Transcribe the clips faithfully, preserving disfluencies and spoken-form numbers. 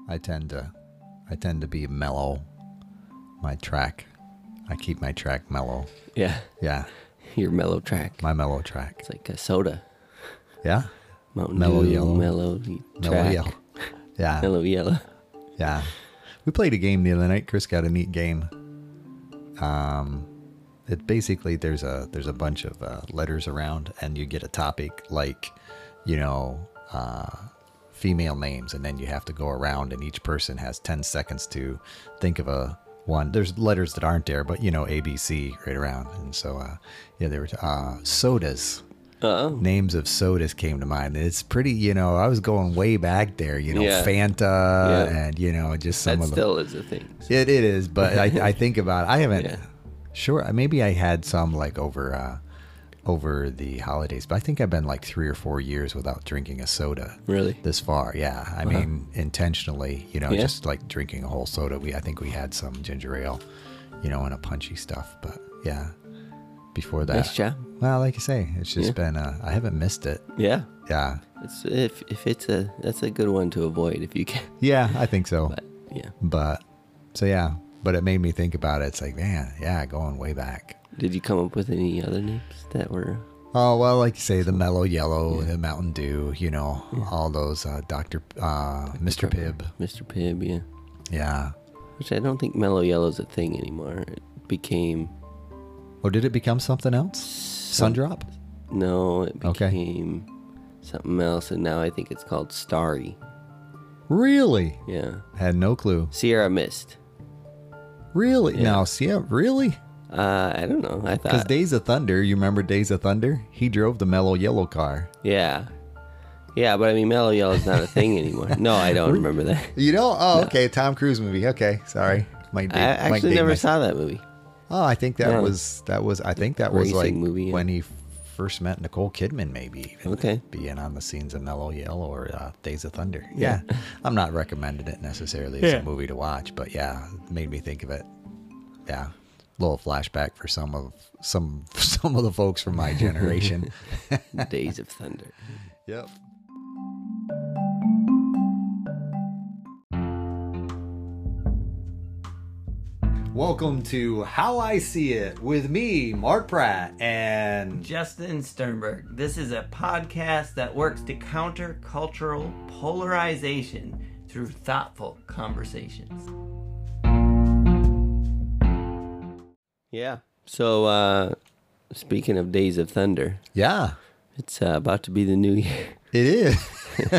I tend to, I tend to be mellow. My track, I keep my track mellow. Yeah. Yeah. Your mellow track. My mellow track. It's like a soda. Yeah. Mountain Mellow Dew, yellow. Mellow Mellow track. yellow. Yeah. Mellow yellow. Yeah. We played a game the other night. Chris got a neat game. Um, it basically there's a there's a bunch of uh, letters around, and you get a topic like, you know, uh, female names, and then you have to go around, and each person has ten seconds to think of a one. There's letters that aren't there, but you know, A, B, C right around, and so uh, yeah, there were uh, sodas. Oh. Names of sodas came to mind. It's pretty, you know, I was going way back there, you know, Yeah. Fanta Yeah. and, you know, just some That of the... still is a thing. It, it is, but I, I think about it. I haven't... Yeah. Sure, maybe I had some like over uh, over the holidays, but I think I've been like three or four years without drinking a soda. Really? This far, yeah. I Uh-huh. mean, intentionally, you know, Yeah. just like drinking a whole soda. We I think we had some ginger ale, you know, and a punchy stuff, but yeah. Before that, Nice job. well, like you say, it's just Yeah. been. Uh, I haven't missed it. Yeah. Yeah, It's if if it's a that's a good one to avoid if you can. yeah, I think so. But yeah. But so yeah, but it made me think about it. It's like, man, yeah, going way back. Did you come up with any other names that were? Oh, well, like you say, the Mellow Yellow, the Mountain Dew, you know, all those, uh, Doctor Uh, Mister Pibb. Mister Pibb, yeah. Yeah. Which I don't think Mellow Yellow's a thing anymore. It became Oh, did it become something else? some- Sundrop? No, it Okay. became something else, and now I think it's called Starry. Really? Yeah. Had no clue. Sierra Mist. Really? Yeah. Now, see, yeah, really? Uh, I don't know. I Because thought. Days of Thunder, you remember Days of Thunder? He drove the Mellow Yellow car. Yeah. Yeah, but I mean, Mellow Yellow's not a thing anymore. No, I don't remember that. You know? Oh, okay. Tom Cruise movie. Okay. Sorry. Might I date- might actually date never myself. saw that movie. Oh, I think that Yeah. was, that was, I think that was Racing like movie, yeah. when he first met Nicole Kidman, maybe. Even. Okay. Being on the scenes of Mellow Yellow or uh, Days of Thunder. Yeah. I'm not recommending it necessarily as Yeah. a movie to watch, but yeah, it made me think of it. Yeah. Little flashback for some of some some of the folks from my generation. Days of Thunder. Yep. Welcome to How I See It with me, Mark Pratt, and Justin Sternberg. This is a podcast that works to counter cultural polarization through thoughtful conversations. Yeah. So, uh, speaking of Days of Thunder, yeah, it's uh, about to be the new year. it is.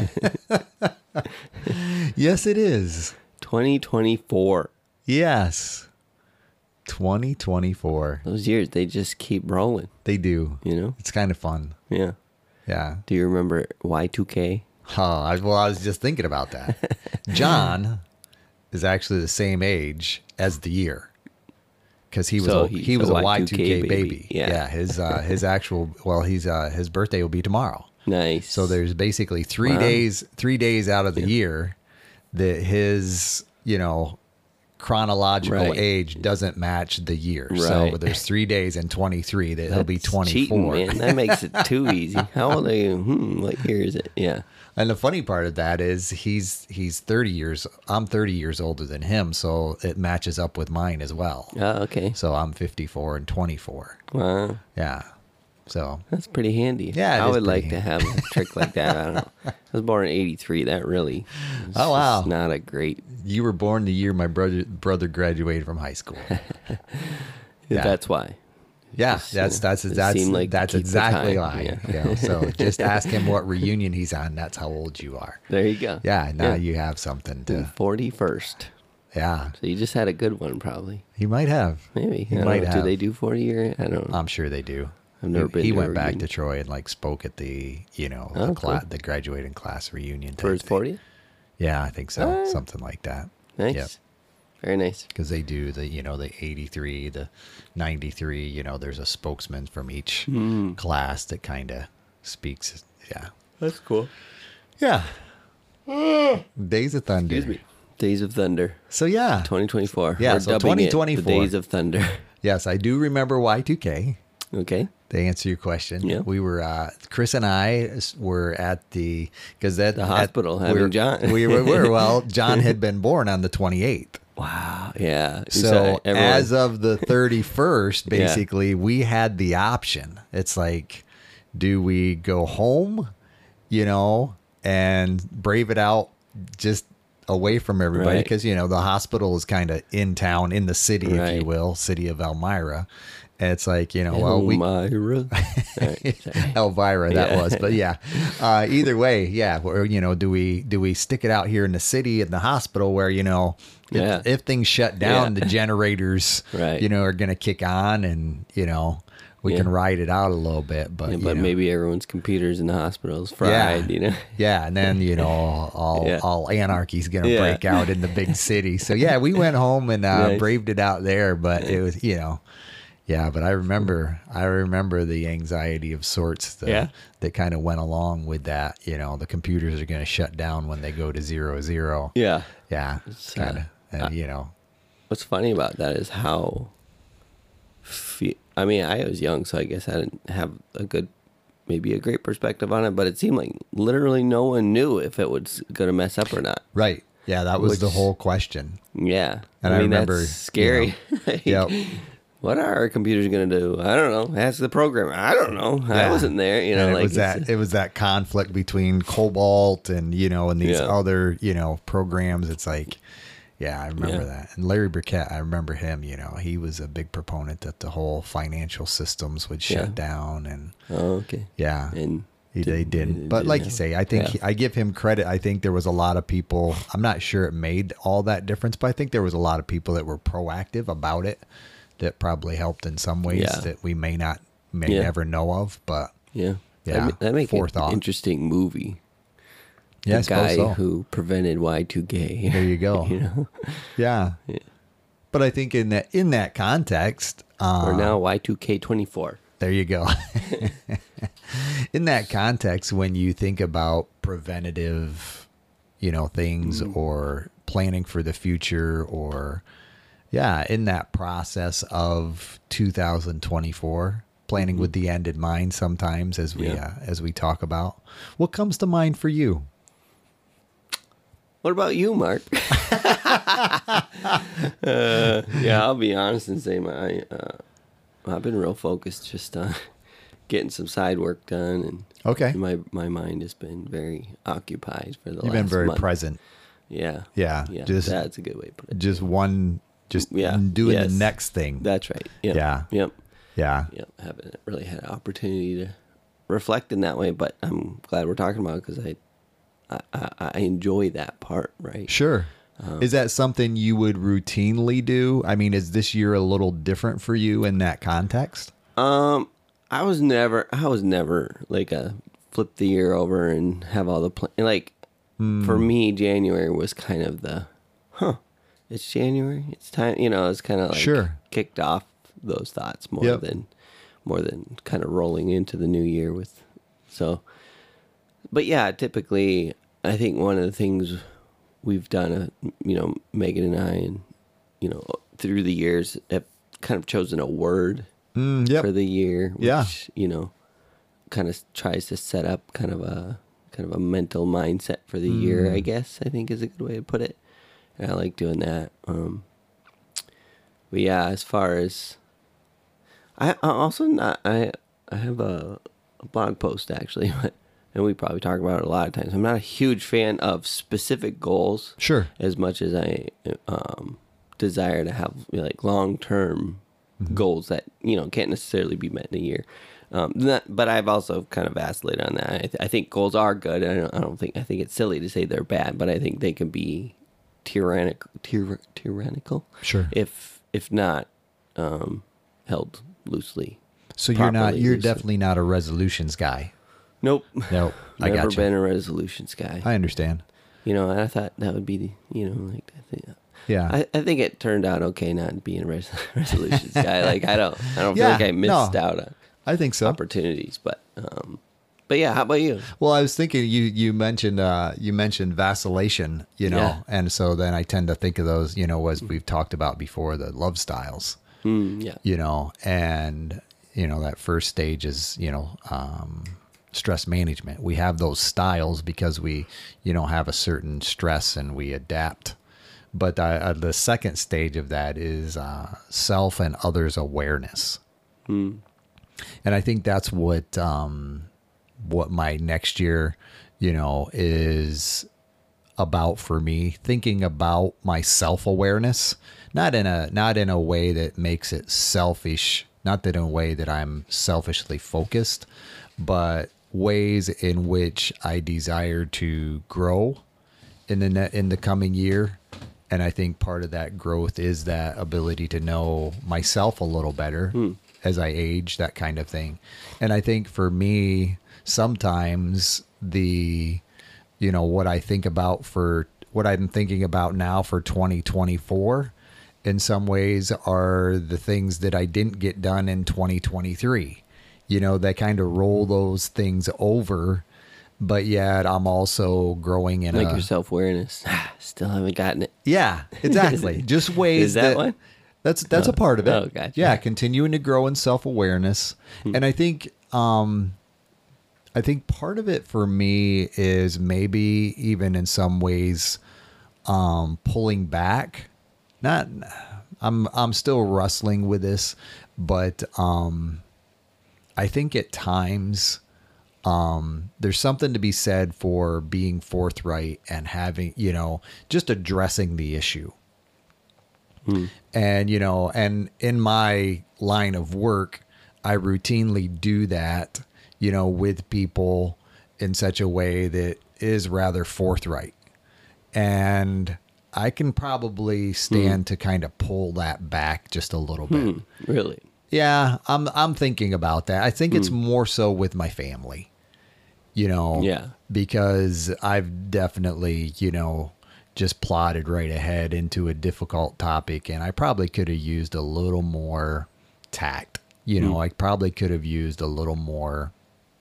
Yes, it is. twenty twenty-four. Yes. twenty twenty-four. Those years, they just keep rolling, They do. you know? It's kind of fun. Yeah. Yeah. Do you remember Y two K? Oh, I, well, I was just thinking about that. John is actually the same age as the year because he was So a, he's he was a a Y two K Y two K baby. baby. Yeah. his uh, his actual well, he's uh, his birthday will be tomorrow. Nice. So there's basically three Wow. days three days out of the year that his you know chronological Right. age doesn't match the year. So Right. there's three days in twenty-three that he'll be That's twenty-four. cheating, man. That makes it too easy. How old are you? Hmm, what year is it? Yeah. And the funny part of that is he's he's thirty years. I'm thirty years older than him, so it matches up with mine as well. Oh, okay. So I'm fifty-four and twenty-four. Wow. Yeah. So That's pretty handy. Yeah, it I is would like pretty to have a trick like that. I don't know. I was born in eighty-three. That really is Oh, wow. just not a great. you were born the year my brother brother graduated from high school. Yeah. That's why. Yeah, Just, that's you know, that's it that's seemed like that's keep the exactly time, why. yeah. You know, so just ask him what reunion he's on. That's how old you are. There you go. Yeah, now Yeah. you have something to. forty-first. Yeah, So you just had a good one, probably. he might have. Maybe. He I don't might know. have. Do they do forty or I don't know. I'm sure they do. I've never he, been He to a went back reunion. to Troy and like spoke at the you know Oh, the, cla- cool. the graduating class reunion For his type thing. fortieth? Yeah, I think so. Ah. Something like that. Nice. Yep. Very nice. Because they do the you know the eighty-three, the ninety-three. You know, there's a spokesman from each Mm. class that kind of speaks. Yeah. That's cool. Yeah. Days of Thunder. Excuse me. Days of Thunder. So yeah. twenty twenty-four. Yeah, We're so dubbing it twenty twenty-four. The Days of Thunder. Yes, I do remember Y two K. Okay. To answer your question, Yeah. we were uh, Chris and I were at the because that The at- hospital having we were, John. we were, we were well. John had been born on the twenty-eighth. Wow. Yeah. So everyone- as of the thirty-first, Yeah. basically, we had the option. It's like, do we go home, you know, and brave it out just away from everybody? Right. Because, you know, the hospital is kind of in town, in the city, if Right. you will, city of Elmira. And it's like, you know, well, we Elmira. Sorry, sorry. Elvira, that Yeah. was, but yeah. Uh, either way, yeah. Or you know, do we do we stick it out here in the city in the hospital where you know, if, Yeah. if things shut down, Yeah. the generators, Right. you know, are going to kick on, and you know, we Yeah. can ride it out a little bit. But Yeah, you but know, maybe everyone's computers in the hospitals fried, you know. yeah, and then you know, all Yeah. all anarchy's going to Yeah. break out in the big city. So yeah, we went home and uh, Nice. braved it out there, but it was you know. Yeah, but I remember, I remember the anxiety of sorts that, Yeah. that kind of went along with that. You know, the computers are going to shut down when they go to zero zero. Yeah. Yeah, It's, kind of, uh, and you know, What's funny about that is how. Fe- I mean, I was young, so I guess I didn't have a good, maybe a great perspective on it. But it seemed like literally no one knew if it was going to mess up or not. right? Yeah, that was the Which- whole question. Yeah, And I mean remember, that's scary. Like, Yep. What are our computers going to do? I don't know. Ask the programmer. I don't know. I Yeah. wasn't there. You know, and it like was it's- that it was that conflict between Cobalt and you know and these Yeah. other you know programs. It's like, yeah, I remember Yeah. that. And Larry Burkett, I remember him. You know, he was a big proponent that the whole financial systems would shut Yeah. down, and Oh, okay. yeah, And He, they didn't- didn't. didn't But like you know. say, I think Yeah. he, I give him credit. I think there was a lot of people. I'm not sure it made all that difference, but I think there was a lot of people that were proactive about it that probably helped in some ways Yeah. that we may not, may Yeah. never know of. But Yeah. Yeah, That, ma- that make an forethought. interesting movie. yeah, I the suppose guy so. who prevented Y two K. There you go. you know, Yeah. Yeah. But I think in that in that context, uh, or now Y two K twenty-four. there you go. In that context, when you think about preventative, you know, things or planning for the future, or yeah, in that process of two thousand twenty-four, planning with the end in mind. Sometimes, as we Yeah. uh, as we talk about, what comes to mind for you? What about you, Mark? uh, yeah, I'll be honest and say my uh, I've been real focused just on getting some side work done, and Okay, my my mind has been very occupied for the you've last been very month. present. Yeah, Yeah, yeah, just that's a good way to put it. just one, just Yeah, doing yes. the next thing. That's right. Yep. Yeah. Yep. Yeah. Yep. Haven't really had an opportunity to reflect in that way, but I'm glad we're talking about it because I, I, I, I enjoy that part. Right. Sure. Um, Is that something you would routinely do? I mean, is this year a little different for you in that context? Um, I was never, I was never like a flip the year over and have all the plan. Like Hmm. for me, January was kind of the, huh, it's January, it's time. You know, it's kind of like Sure. kicked off those thoughts more Yep. than, more than kind of rolling into the new year with. So, but yeah, typically, I think one of the things we've done, uh, you know, Megan and I, and you know, through the years, have kind of chosen a word Mm, yep. for the year, which, Yeah. you know, kind of tries to set up kind of a kind of a mental mindset for the year, Mm. I guess, I think is a good way to put it. And I like doing that. Um, but yeah, as far as I, I also not I I have a, a blog post actually, and we probably talk about it a lot of times. I'm not a huge fan of specific goals Sure. as much as I um, desire to have like long term goals that you know can't necessarily be met in a year. Um, that, but I've also kind of vacillated on that. I, th- I think goals are good. I don't, I don't think I think it's silly to say they're bad, but I think they can be tyrannical, tyr- tyrannical, Sure. if if not um, held loosely. So you're not, properly you're loosely. definitely not a resolutions guy. Nope. No, I Never got you. been a resolutions guy. I understand. You know, and I thought that would be the, you know, like I think, Yeah. I, I think it turned out okay not being a res- resolutions guy. Like I don't, I don't Yeah, feel like I missed no. out on I think so. opportunities, but um, but yeah, how about you? Well, I was thinking you you mentioned uh, you mentioned vacillation, you know, Yeah. and so then I tend to think of those, you know, as we've talked about before, the love styles, Mm, yeah, you know, and you know, that first stage is, you know, um, stress management. We have those styles because we, you know, have a certain stress and we adapt. But uh, the second stage of that is uh, self and others awareness. Mm. And I think that's what um, what my next year, you know, is about for me. Thinking about my self-awareness, not in a not in a way that makes it selfish, not that in a way that I'm selfishly focused, but ways in which I desire to grow in the ne- in the coming year. And I think part of that growth is that ability to know myself a little better Hmm. as I age, that kind of thing. And I think for me, sometimes the, you know, what I think about for what I'm thinking about now for twenty twenty-four in some ways are the things that I didn't get done in twenty twenty-three. You know, they kind of roll those things over, but yet I'm also growing in Like a, your self-awareness. Still haven't gotten it. yeah, exactly. Just ways Is that one? That's that's a part of it. Oh, gotcha. Yeah, continuing to grow in self-awareness. Hmm. And I think um I think part of it for me is maybe even in some ways um pulling back. Not I'm I'm still wrestling with this, but um I think at times um, there's something to be said for being forthright and having, you know, just addressing the issue. Hmm. And, you know, and in my line of work, I routinely do that, you know, with people in such a way that is rather forthright. And I can probably stand to kind of pull that back just a little bit. Hmm. Really? Yeah, I'm I'm thinking about that. I think it's more so with my family, you know, Yeah. because I've definitely, you know, just plodded right ahead into a difficult topic, and I probably could have used a little more tact. You know, I probably could have used a little more.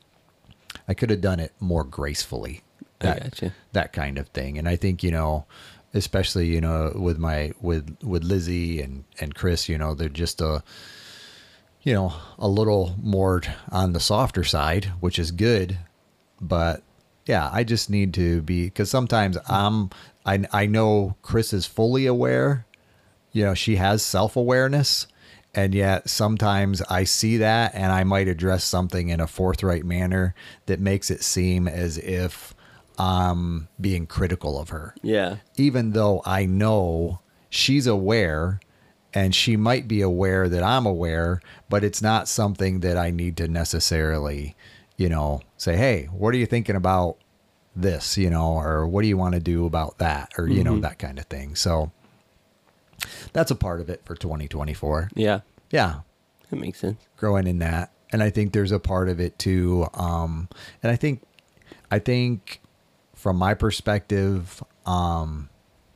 I could have done it more gracefully. I That, gotcha. that kind of thing. And I think, you know, especially, you know, with my with with Lizzie and and Chris, you know, they're just a you know, a little more on the softer side, which is good. But yeah, I just need to be, because sometimes I'm, I, I know Chris is fully aware, you know, she has self-awareness, and yet sometimes I see that and I might address something in a forthright manner that makes it seem as if I'm being critical of her. Yeah. Even though I know she's aware and she might be aware that I'm aware, but it's not something that I need to necessarily, you know, say, hey, what are you thinking about this, you know, or what do you want to do about that, or, you know, that kind of thing. So that's a part of it for twenty twenty-four. Yeah. Yeah. That makes sense. Growing in that. And I think there's a part of it too. Um, and I think, I think from my perspective, um,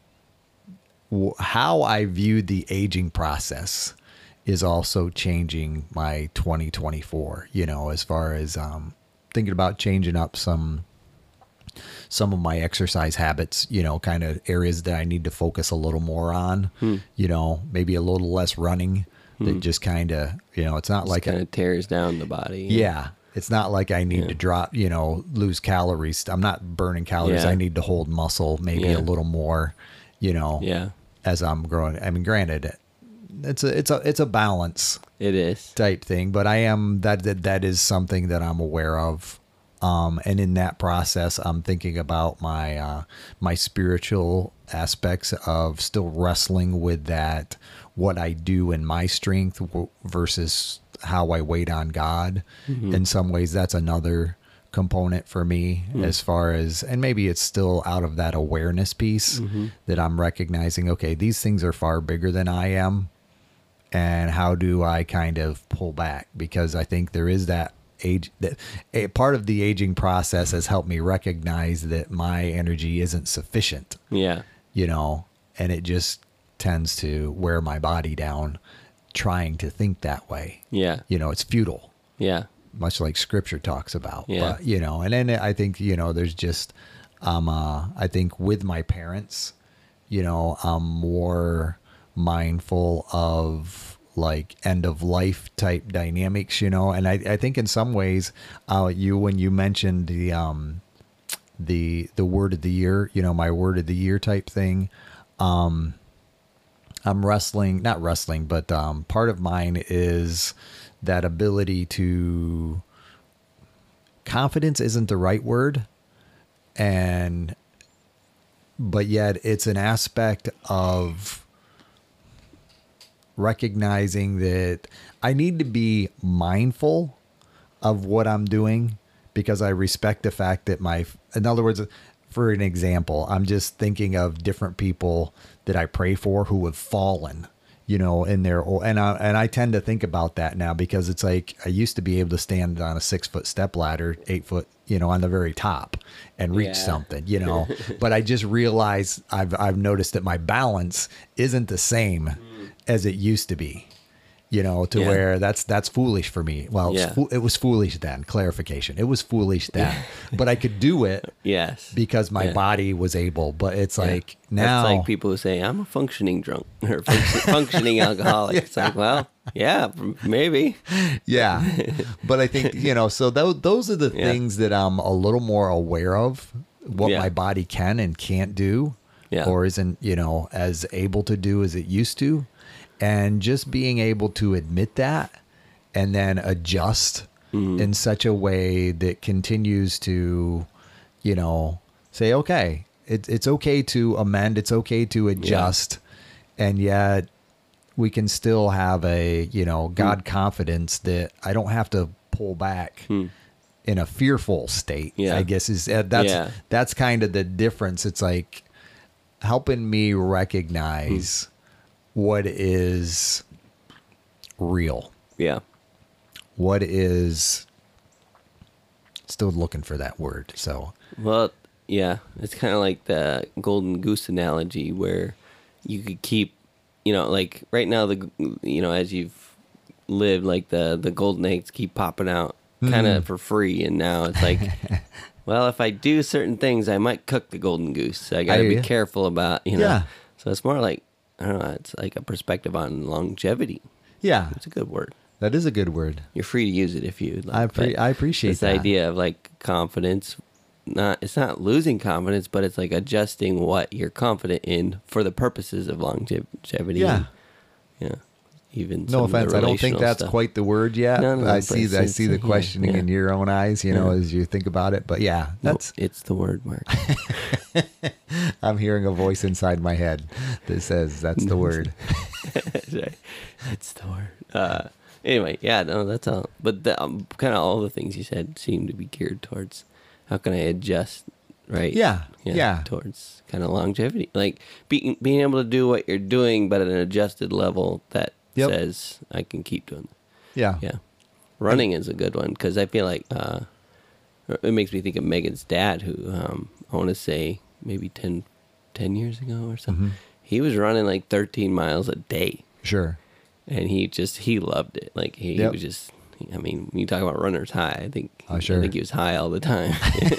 w- how I viewed the aging process is also changing my twenty twenty-four, you know, as far as, um, thinking about changing up some, some of my exercise habits, you know, kind of areas that I need to focus a little more on, Hmm. you know, maybe a little less running. That just kind of, you know, it's not like Kind a, of tears down the body. yeah, it's not like I need Yeah. to drop, you know, lose calories. I'm not burning calories. Yeah. I need to hold muscle maybe Yeah. a little more, you know, Yeah. as I'm growing. I mean, granted, it's a, it's a, it's a balance It is. type thing, but I am, that, that, that is something that I'm aware of. Um, and in that process, I'm thinking about my, uh, my spiritual aspects of still wrestling with that, what I do in my strength w- versus how I wait on God. Mm-hmm. In some ways, that's another component for me Mm. as far as, and maybe it's still out of that awareness piece Mm-hmm. that I'm recognizing, okay, these things are far bigger than I am. And how do I kind of pull back? Because I think there is that age, that a part of the aging process has helped me recognize that my energy isn't sufficient, Yeah. you know, and it just tends to wear my body down trying to think that way. Yeah. You know, it's futile, Yeah. much like scripture talks about. Yeah. But, you know, and then I think, you know, there's just, um, uh, I think with my parents, you know, I'm more mindful of like end of life type dynamics, you know. And I, I think in some ways, uh, you when you mentioned the um, the the word of the year, you know, my word of the year type thing, um, I'm wrestling, not wrestling, but um, part of mine is that ability to confidence isn't the right word, and but yet it's an aspect of recognizing that I need to be mindful of what I'm doing because I respect the fact that my, in other words, for an example, I'm just thinking of different people that I pray for who have fallen, you know, in their, and I, and I tend to think about that now because it's like, I used to be able to stand on a six foot step ladder, eight foot, you know, on the very top and reach Yeah. something, you know, but I just realized I've, I've noticed that my balance isn't the same mm. as it used to be, you know, to Yeah. where that's, that's foolish for me. Well, Yeah. it's fo- it was foolish then, clarification. It was foolish then, but I could do it Yes. because my Yeah. body was able, but it's Yeah. like now, That's like people who say, I'm a functioning drunk or func- functioning alcoholic. It's like, well, yeah, maybe. yeah, but I think, you know, so those, those are the Yeah. things that I'm a little more aware of what Yeah. my body can and can't do Yeah. or isn't, you know, as able to do as it used to. And just being able to admit that and then adjust mm-hmm. in such a way that continues to, you know, say, okay, it, it's okay to amend. It's okay to adjust. Yeah. And yet we can still have a, you know, God mm. confidence that I don't have to pull back mm. in a fearful state, yeah. I guess is uh, that's, yeah. that's kind of the difference. It's like helping me recognize mm. what is real. Yeah. What is still looking for that word. So, well, yeah, it's kind of like the golden goose analogy where you could keep, you know, like right now, the, you know, as you've lived, like the, the golden eggs keep popping out kind of mm. for free. And now it's like, well, if I do certain things, I might cook the golden goose. I got to be you. careful about, you know, yeah. so it's more like, I don't know, it's like a perspective on longevity. Yeah. It's a good word. That is a good word. You're free to use it if you like. I, pre- I appreciate this that. This idea of like confidence, not it's not losing confidence, but it's like adjusting what you're confident in for the purposes of longevity. Yeah. And, yeah. Even no offense, I don't think that's stuff. quite the word yet. No, no, I see the, I see the questioning yeah. in your own eyes, you know, yeah. as you think about it. But yeah, that's no, it's the word, Mark. I'm hearing a voice inside my head that says that's the word. That's right. It's the word. Uh, anyway, yeah, no, that's all. But the, um, kind of all the things you said seem to be geared towards how can I adjust, right? Yeah, yeah. yeah. Towards kind of longevity, like being being able to do what you're doing, but at an adjusted level that yep. says I can keep doing it. Yeah, yeah. Running is a good one because I feel like uh, it makes me think of Megan's dad, who um, I want to say maybe ten, ten years ago or something. Mm-hmm. He was running like thirteen miles a day. Sure. And he just, he loved it. Like he, yep. he was just, I mean, when you talk about runner's high, I think, oh, sure. I think he was high all the time.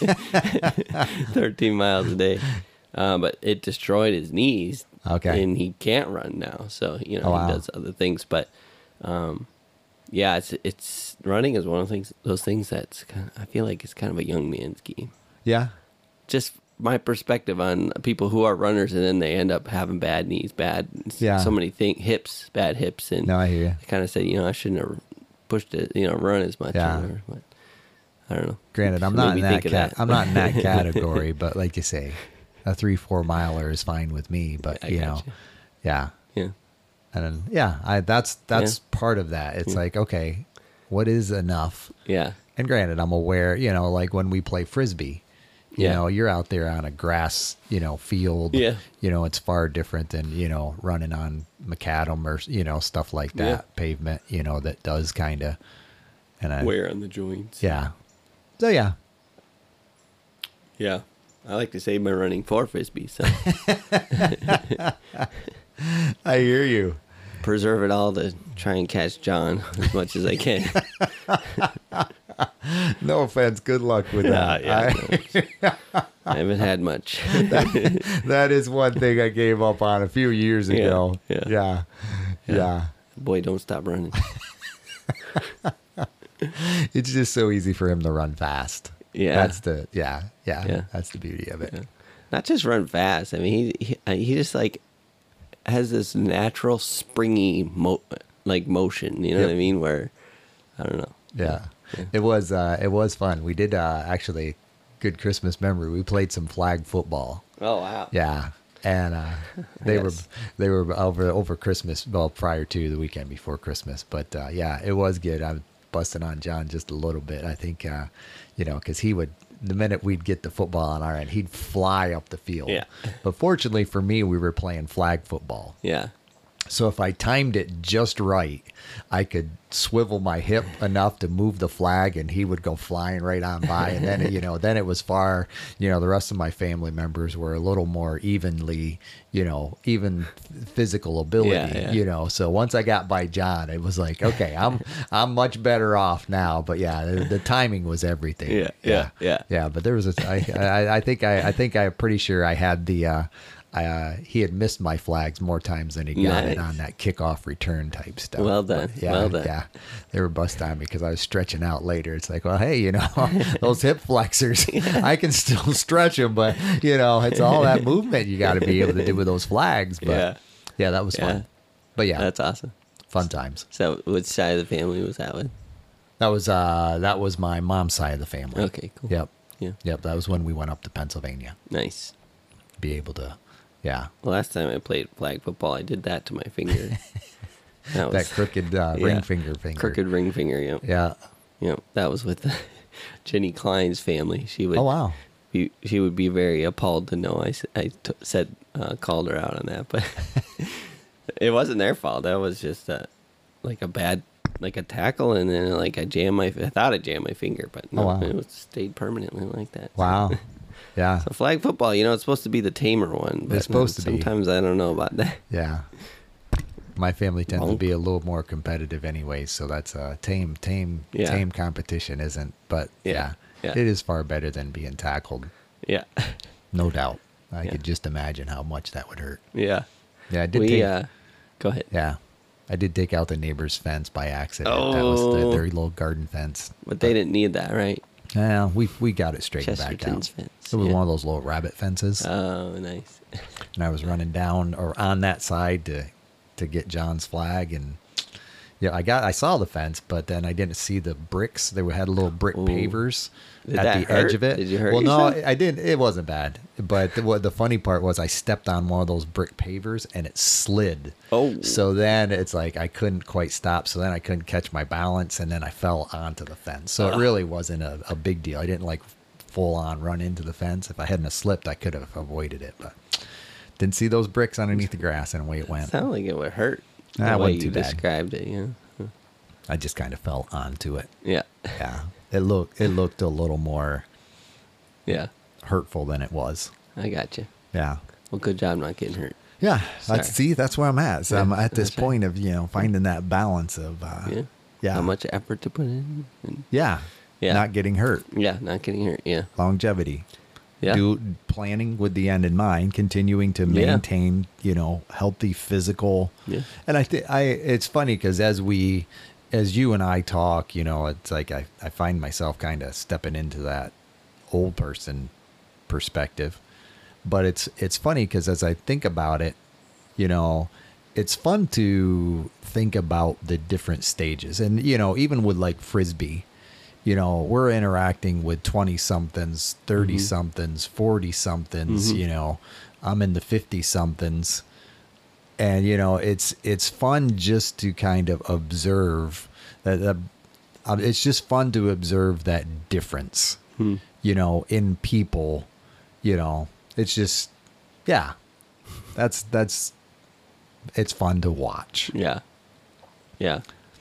thirteen miles a day. Uh, but it destroyed his knees. Okay. And he can't run now. So, you know, oh, wow. he does other things. But, um, yeah, it's, it's, running is one of the things, those things that's kind of, I feel like it's kind of a young man's game. Yeah. Just my perspective on people who are runners and then they end up having bad knees, bad, yeah. so many things, hips, bad hips. And no, I hear you. I kind of said, you know, I shouldn't have pushed it, you know, run as much. Yeah. Or, but I don't know. Granted, I'm It not made in me that, think of cat- that. I'm not in that category, but like you say, a three, four miler is fine with me, but I you know, gotcha. yeah. Yeah. And then, yeah, I, that's, that's Yeah. part of that. It's Yeah. like, okay, what is enough? Yeah. And granted, I'm aware, you know, like when we play Frisbee, you Yeah. know, you're out there on a grass, you know, field, Yeah. you know, it's far different than, you know, running on macadam or, you know, stuff like that, Yeah. pavement, you know, that does kind of, and I, Wear on the joints. yeah. So, yeah. Yeah. I like to save my running for Frisbee, so I hear you. preserve it all to try and catch John as much as I can. No offense. Good luck with that. Yeah, I, no, I haven't had much. that, that is one thing I gave up on a few years ago. Yeah. Yeah. Yeah. boy, don't stop running. It's just so easy for him to run fast. Yeah. That's the, yeah, yeah, Yeah. that's the beauty of it. Yeah. Not just run fast. I mean, he, he, he just like has this natural springy, mo- like motion, you know Yep. what I mean? Where, I don't know. Yeah. Yeah. It was, uh, it was fun. We did, uh, actually, good Christmas memory. We played some flag football. Oh, wow. Yeah. And uh, they Yes. were they were over over Christmas, well, prior to the weekend before Christmas. But uh, yeah, it was good. I was busting on John just a little bit. I think, uh, you know, because he would, the minute we'd get the football on our end, he'd fly up the field. Yeah. But fortunately for me, we were playing flag football. Yeah. So if I timed it just right, I could swivel my hip enough to move the flag, and he would go flying right on by. And then, you know, then it was far, you know, the rest of my family members were a little more evenly, you know, even physical ability, Yeah, yeah. you know. So once I got by John, it was like, okay, I'm I'm much better off now. But yeah, the, the timing was everything. Yeah, yeah, yeah. Yeah, but there was a, I, I, I think I, I think I'm pretty sure I had the, uh, uh, he had missed my flags more times than he got it Nice. on that kickoff return type stuff. Well done, But yeah, well done. yeah, they were bust on me because I was stretching out later. It's like, well, hey, you know, those hip flexors, I can still stretch them, but you know, it's all that movement you got to be able to do with those flags. But Yeah. yeah, that was Yeah. fun. But yeah, That's awesome. fun times. So, which side of the family was that with? That was uh, that was my mom's side of the family. Okay, cool. Yep. Yeah. Yep. That was when we went up to Pennsylvania. Nice. Be able to, yeah. The last time I played flag football, I did that to my finger. That That crooked uh, yeah. ring finger finger. crooked ring finger. Yep. Yeah. Yep. That was with Jenny Klein's family. She would. Oh wow. Be, she would be very appalled to know I, s- I t- said uh, called her out on that, but it wasn't their fault. That was just uh, like a bad like a tackle, and then like I jammed my I thought I jammed my finger, but no, Oh, wow. it was stayed permanently like that. Wow. Yeah. So flag football, you know, it's supposed to be the tamer one. But It's supposed to be. Sometimes I don't know about that. Yeah. My family tends to Bonk. be a little more competitive anyway, so that's a tame, tame, Yeah. tame competition, isn't? But yeah, Yeah. Yeah. it is far better than being tackled, Yeah, no doubt. I Yeah. could just imagine how much that would hurt. yeah. Yeah, I did We take. uh, go ahead. Yeah, I did take out the neighbor's fence by accident. That was the, Oh. their little garden fence. But they didn't need that, right? Yeah, we we got it straightened back out. Chesterton's fence. It was yeah. one of those little rabbit fences, Oh, nice. and I was running down or on that side to to get John's flag, and yeah, I got I saw the fence, but then I didn't see the bricks. They had little brick Ooh. pavers Did at that the hurt? edge of it. Did you hurt Well, no, yourself? I didn't. It wasn't bad, but the, what the funny part was, I stepped on one of those brick pavers and it slid. Oh. So then it's like I couldn't quite stop. So then I couldn't catch my balance, and then I fell onto the fence. So it Ugh. really wasn't a, a big deal. I didn't like full on run into the fence. If I hadn't have slipped, I could have avoided it, but didn't see those bricks underneath the grass, and away it went. Sounded like it would hurt. Nah, the it way wasn't you too bad. described it, yeah. I just kind of fell onto it. Yeah. Yeah, it looked it looked a little more Yeah. hurtful than it was. I got you. Yeah, Well, good job not getting hurt. yeah. Sorry. That's, see, that's where I'm at. So Yeah, I'm at this that's right. point of you know finding that balance of uh, Yeah. yeah, How much effort to put in. And, yeah, Yeah. not getting hurt, yeah, not getting hurt. Yeah. longevity. Yeah. Do planning with the end in mind, continuing to Yeah. maintain you know healthy physical. Yeah. And I think I it's funny because as we as you and I talk, you know, it's like I, I find myself kind of stepping into that old person perspective. But it's it's funny because as I think about it, you know, it's fun to think about the different stages. And, you know, even with like Frisbee, you know, we're interacting with twenty somethings, thirty somethings, forty somethings, Mhm. you know, I'm in the fifty somethings. And, you know, it's, it's fun just to kind of observe that, that um, it's just fun to observe that difference, Hmm. you know, in people, you know, it's just, yeah, that's, that's, it's fun to watch. Yeah. Yeah.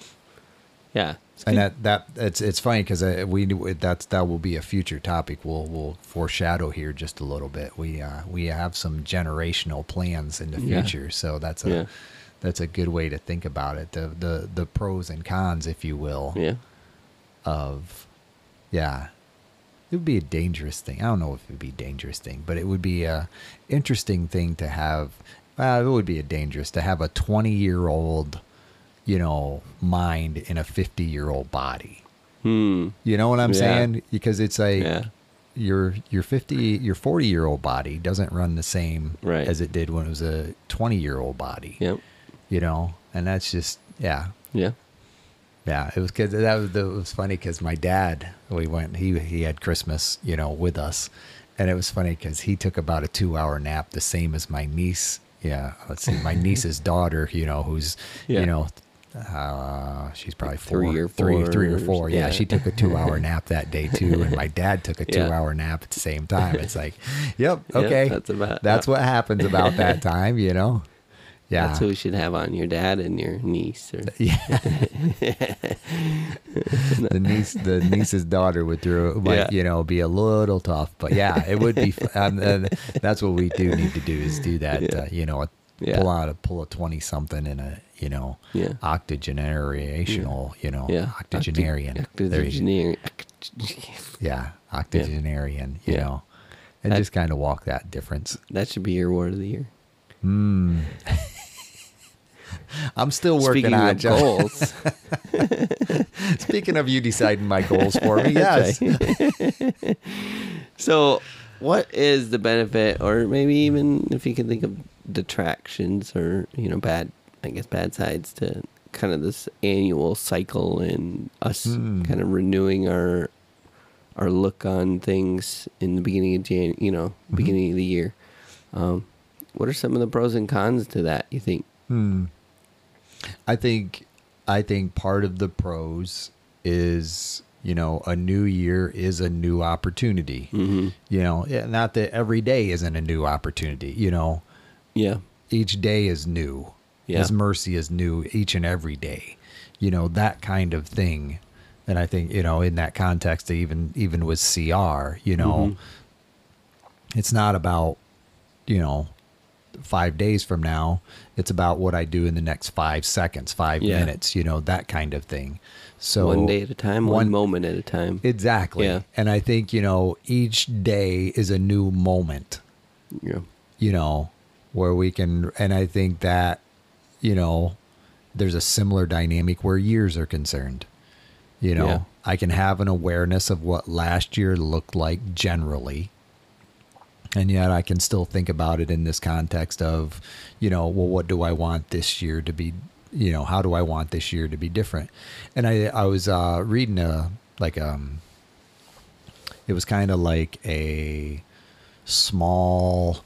Yeah. It's And good. that, that it's it's funny because we that's that will be a future topic. We'll we'll foreshadow here just a little bit. We uh, we have some generational plans in the Yeah. future, so that's a Yeah. that's a good way to think about it. The the the pros and cons, if you will, Yeah. of yeah, it would be a dangerous thing. I don't know if it would be a dangerous thing, but it would be a interesting thing to have. Well, it would be a dangerous to have a twenty year old you know, mind in a fifty year old body. Hmm. You know what I'm Yeah. saying? Because it's like Yeah. your your fifty your forty year old body doesn't run the same Right. as it did when it was a twenty year old body. Yep. You know, and that's just yeah. Yeah. Yeah, it was cause that was, it was funny because my dad, we went, he, he had Christmas, you know, with us. And it was funny because he took about a two hour nap, the same as my niece. Yeah. Let's see, my niece's daughter, you know, who's, Yeah. you know, uh, she's probably four, Three or three, four three or or- four. Yeah. yeah. She took a two hour nap that day too. And my dad took a two Yeah. hour nap at the same time. It's like, yep. Yep, Okay. that's about- that's what happens about that time, you know? Yeah. That's who we should have on, your dad and your niece. Or Yeah. the niece, the niece's daughter would throw, might, Yeah. you know, be a little tough, but yeah, it would be. Um, uh, that's what we do need to do is do that. Yeah. Uh, you know, Yeah. pull out a pull a twenty something in a you know Yeah. octogenerational, you know, Yeah. octogenarian. Octo- There you go. Octogenarian. Yeah, octogenarian. You Yeah. know, and That- just kind of walk that difference. That should be your word of the year. Hmm. I'm still working Speaking on of John. goals. Speaking of you deciding my goals for me, yes. That's right. So, what is the benefit, or maybe even if you can think of detractions or, you know, bad, I guess, bad sides to kind of this annual cycle and us Hmm. kind of renewing our our look on things in the beginning of Jan, you know, Mm-hmm. beginning of the year. Um, what are some of the pros and cons to that, you think? Hmm. I think I think part of the pros is, you know, a new year is a new opportunity. Mm-hmm. You know, yeah, not that every day isn't a new opportunity. You know, Yeah. each day is new. Yeah. His mercy is new each and every day. You know, that kind of thing. And I think, you know, in that context, even even with C R, you know, Mhm. it's not about, you know, five days from now. It's about what I do in the next five seconds, five Yeah. minutes, you know, that kind of thing. So One day at a time, one, one- moment at a time. Exactly. Yeah. And I think, you know, each day is a new moment, Yeah. you know, where we can, and I think that, you know, there's a similar dynamic where years are concerned. You know, Yeah. I can have an awareness of what last year looked like generally. And yet I can still think about it in this context of, you know, well, what do I want this year to be, you know, how do I want this year to be different? And I, I was uh, reading a, like, um, it was kind of like a small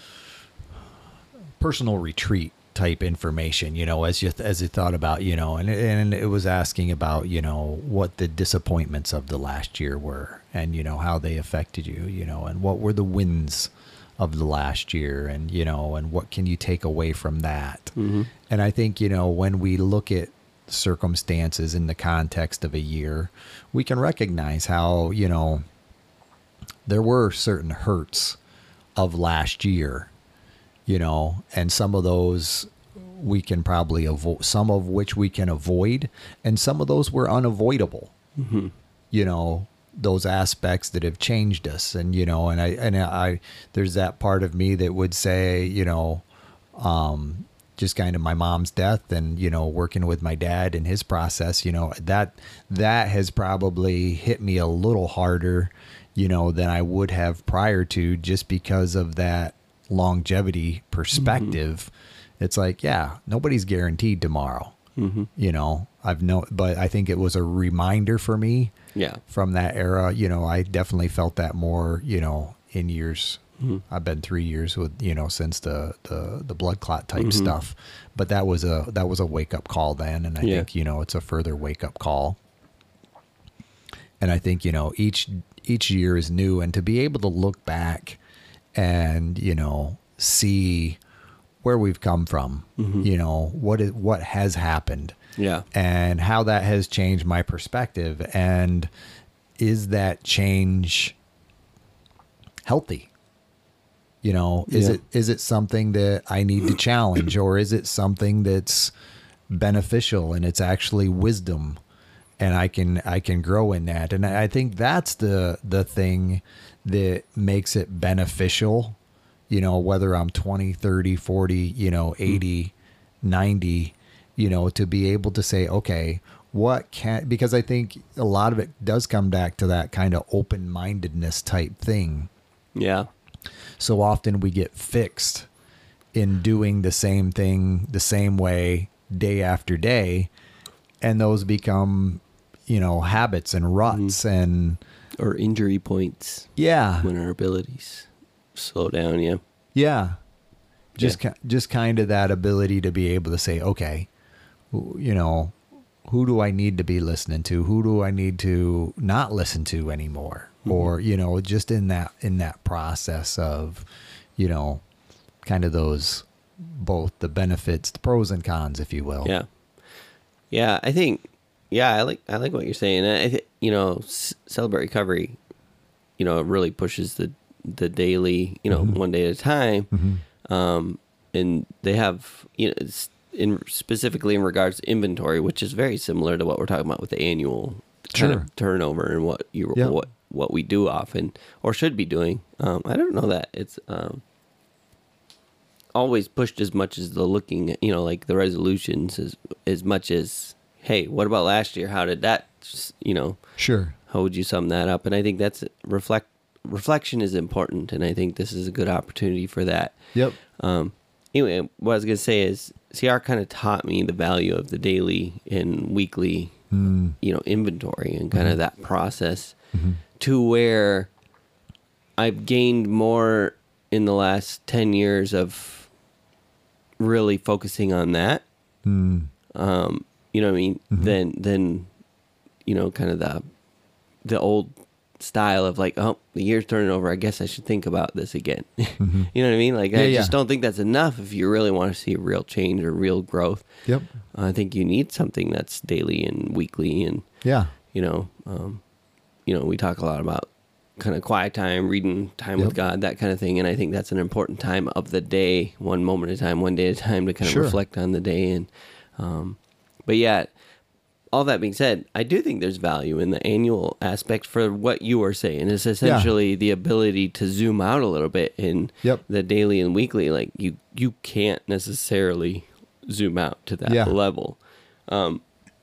personal retreat type information, you know, as you, as you thought about, you know, and, and it was asking about, you know, what the disappointments of the last year were and, you know, how they affected you, you know, and what were the wins of the last year and, you know, and what can you take away from that? Mm-hmm. And I think, you know, when we look at circumstances in the context of a year, we can recognize how, you know, there were certain hurts of last year, you know, and some of those we can probably avoid, some of which we can avoid, and some of those were unavoidable, Mm-hmm. you know, those aspects that have changed us. And, you know, and I, and I, there's that part of me that would say, you know, um, just kind of my mom's death and, you know, working with my dad and his process, you know, that, that has probably hit me a little harder, you know, than I would have prior to, just because of that longevity perspective. Mm-hmm. It's like, yeah, nobody's guaranteed tomorrow. Mm-hmm. You know, I've no, but I think it was a reminder for me Yeah. from that era. You know, I definitely felt that more, you know, in years. Mm-hmm. I've been three years with, you know, since the, the, the blood clot type Mhm. stuff, but that was a, that was a wake up call then. And I Yeah. think, you know, it's a further wake up call. And I think, you know, each, each year is new, and to be able to look back and, you know, see where we've come from, Mhm. you know, what is, what has happened Yeah. and how that has changed my perspective. And is that change healthy? You know, is Yeah. it, is it something that I need to challenge, or is it something that's beneficial and it's actually wisdom, and I can, I can grow in that? And I think that's the, the thing that makes it beneficial, you know, whether I'm twenty, thirty, forty, you know, eighty, ninety, you know, to be able to say, okay, what can, because I think a lot of it does come back to that kind of open-mindedness type thing. Yeah. So often we get fixed in doing the same thing the same way day after day, and those become, you know, habits and ruts mm. and or injury points. Yeah. When our abilities slow down, yeah. Yeah. Just yeah. just kind of that ability to be able to say, okay, you know, who do I need to be listening to? Who do I need to not listen to anymore? Mm-hmm. Or, you know, just in that in that process of, you know, kind of those both the benefits, the pros and cons, if you will. Yeah. Yeah, I think yeah, I like I like what you're saying. I th- you know, C- Celebrate Recovery, you know, it really pushes the the daily, you know, mm-hmm. one day at a time. Mm-hmm. Um and they have, you know, it's in specifically in regards to inventory, which is very similar to what we're talking about with the annual sure. kind of turnover and what you yep. what what we do often or should be doing. Um, I don't know that it's um, always pushed as much as the looking, you know, like the resolutions as as much as, hey, what about last year? How did that, you know? Sure. How would you sum that up? And I think that's reflect reflection is important, and I think this is a good opportunity for that. Yep. Um, Anyway, what I was going to say is C R kind of taught me the value of the daily and weekly, mm. you know, inventory and kind mm-hmm. of that process mm-hmm. to where I've gained more in the last ten years of really focusing on that. Mm. Um, you know what I mean? Mm-hmm. Than, than, you know, kind of the, the old style of like, oh, the year's turning over, I guess I should think about this again. Mm-hmm. You know what I mean? Like, yeah, I just yeah. don't think that's enough if you really want to see real change or real growth. Yep. Uh, I think you need something that's daily and weekly and, yeah, you know, um, you know, we talk a lot about kind of quiet time, reading time yep. with God, that kind of thing. And I think that's an important time of the day, one moment at a time, one day at a time to kind of sure. reflect on the day. And, um, but yeah, all that being said, I do think there's value in the annual aspect for what you were saying. It's essentially yeah. the ability to zoom out a little bit in yep. the daily and weekly. Like you, you can't necessarily zoom out to that yeah. level, um,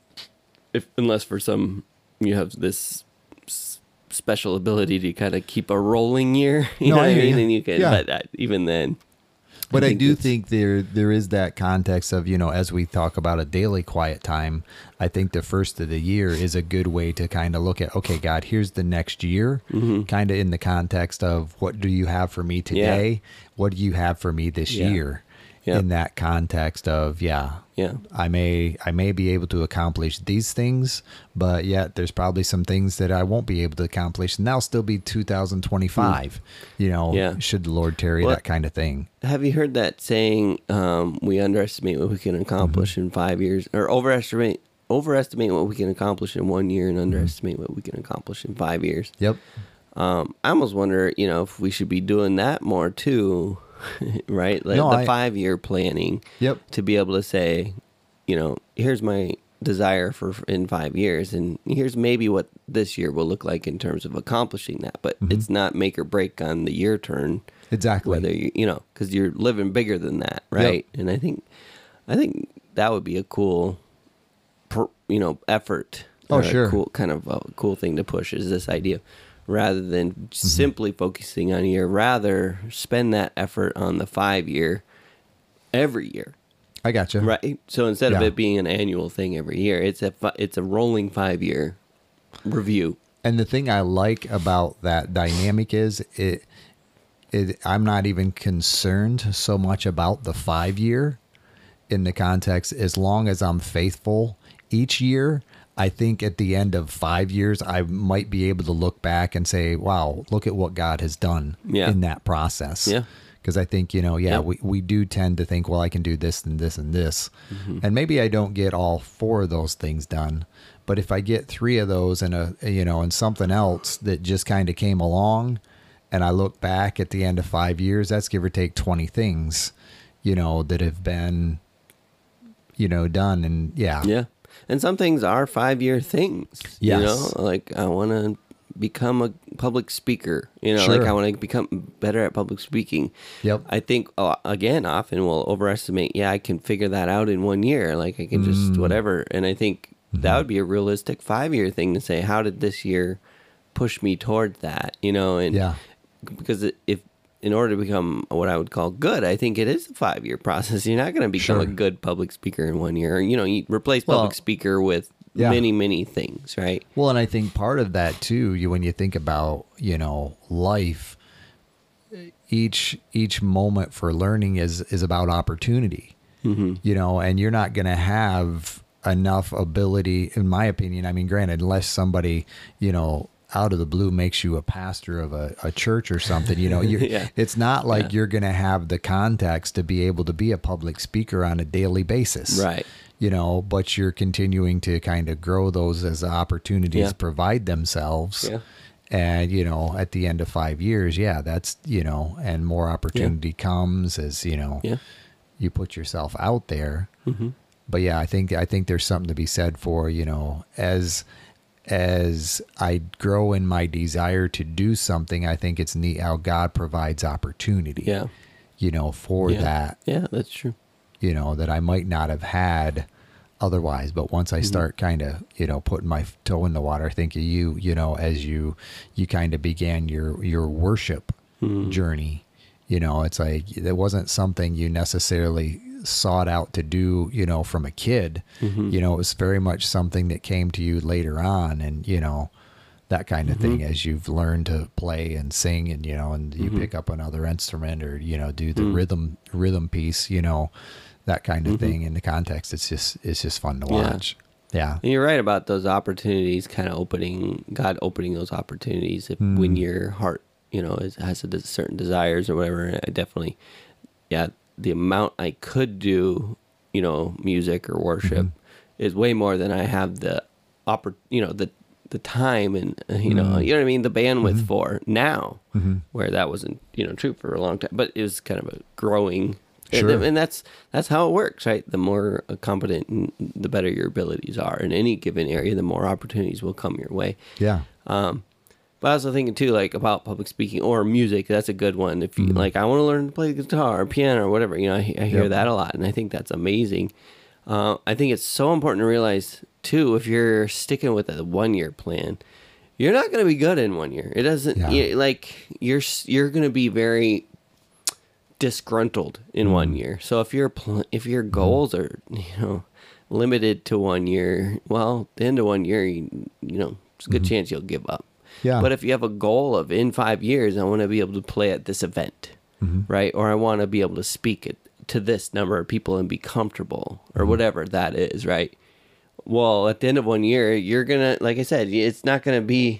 if unless for some you have this s- special ability to kind of keep a rolling year. You no, know I what I mean? you. And you can, yeah. but uh, even then. But I, I do think there there is that context of, you know, as we talk about a daily quiet time, I think the first of the year is a good way to kind of look at, okay, God, here's the next year, mm-hmm. kind of in the context of what do you have for me today? Yeah. What do you have for me this yeah. year? Yep. In that context of, yeah, yeah, I may I may be able to accomplish these things, but yet there's probably some things that I won't be able to accomplish, and that'll still be two thousand twenty-five. Mm. You know, yeah. should the Lord tarry, well, that kind of thing. Have you heard that saying? Um, we underestimate what we can accomplish mm-hmm. in five years, or overestimate overestimate what we can accomplish in one year, and underestimate mm-hmm. what we can accomplish in five years. Yep. Um, I almost wonder, you know, if we should be doing that more too. Right? Like no, the I, five-year planning. Yep. To be able to say, you know, here's my desire for in five years, and here's maybe what this year will look like in terms of accomplishing that. But mm-hmm. it's not make or break on the year turn. Exactly. Whether you, you know, because you're living bigger than that, right? Yep. And I think, I think that would be a cool, you know, effort. Oh, sure. A cool kind of a cool thing to push is this idea. Rather than mm-hmm. simply focusing on a year, rather spend that effort on the five year every year. I gotcha. Right. So instead yeah. of it being an annual thing every year, it's a it's a rolling five year review. And the thing I like about that dynamic is it, it I'm not even concerned so much about the five year in the context, as long as I'm faithful each year. I think at the end of five years, I might be able to look back and say, wow, look at what God has done yeah. in that process. Yeah. Because I think, you know, yeah, yeah, we, we do tend to think, well, I can do this and this and this. Mm-hmm. And maybe I don't get all four of those things done. But if I get three of those and, a, you know, and something else that just kind of came along, and I look back at the end of five years, that's give or take twenty things, you know, that have been, you know, done. And yeah. Yeah. And some things are five-year things, yes. you know, like I want to become a public speaker, you know, sure. like I want to become better at public speaking. Yep. I think, uh, again, often we'll overestimate, yeah, I can figure that out in one year. Like I can just whatever. And I think mm-hmm. that would be a realistic five-year thing to say, how did this year push me towards that? You know, and yeah. because if, in order to become what I would call good, I think it is a five-year process. You're not going to become Sure. a good public speaker in one year. You know, you replace public Well, speaker with yeah. many, many things, right? Well, and I think part of that too, you when you think about, you know, life, each each moment for learning is is about opportunity. Mm-hmm. You know, and you're not going to have enough ability, in my opinion. I mean, granted, unless somebody, you know, out of the blue makes you a pastor of a, a church or something, you know, you're, Yeah. it's not like Yeah. you're going to have the context to be able to be a public speaker on a daily basis. Right. You know, but you're continuing to kind of grow those as opportunities Yeah. provide themselves. Yeah. And, you know, at the end of five years, yeah, that's, you know, and more opportunity comes as, you know, Yeah. you put yourself out there. Mm-hmm. But yeah, I think, I think there's something to be said for, you know, as, as I grow in my desire to do something, I think it's neat how God provides opportunity, Yeah. you know, for Yeah. that, Yeah, that's true. you know, that I might not have had otherwise. But once I start kind of, you know, putting my toe in the water, I think of you, you know, as you, you kind of began your, your worship journey, you know, it's like, it wasn't something you necessarily sought out to do, you know, from a kid. Mm-hmm. You know, it was very much something that came to you later on, and, you know, that kind of thing as you've learned to play and sing, and, you know, and you Mm-hmm. pick up another instrument, or, you know, do the Mm. rhythm, rhythm piece, you know, that kind of Mm-hmm. thing in the context. It's just, it's just fun to Yeah. watch. Yeah. And you're right about those opportunities, kind of opening, God opening those opportunities if, Mm. when your heart, you know, is, has a des- certain desires or whatever. I definitely, yeah, the amount I could do, you know, music or worship Mm-hmm. is way more than I have the oppor- you know, the the time and uh, you know, Mm. you know what I mean, the bandwidth Mm-hmm. for now, where that wasn't, you know, true for a long time, but it was kind of a growing. Sure. And, and that's that's how it works, right? The more uh, competent and the better your abilities are in any given area, the more opportunities will come your way. Yeah. Um, but I was also thinking too, like about public speaking or music. That's a good one. If you like, I want to learn to play guitar or piano or whatever. You know, I, I hear Yep. that a lot, and I think that's amazing. Uh, I think it's so important to realize too, if you're sticking with a one-year plan, you're not going to be good in one year. It doesn't Yeah. you- like you're s- you're going to be very disgruntled in one year. So if your pl- if your goals are, you know, limited to one year, well, at the end of one year, you, you know, it's a good chance you'll give up. Yeah. But if you have a goal of in five years, I want to be able to play at this event, right? Or I want to be able to speak it to this number of people and be comfortable, or whatever that is, right? Well, at the end of one year, you're gonna, like I said, it's not gonna be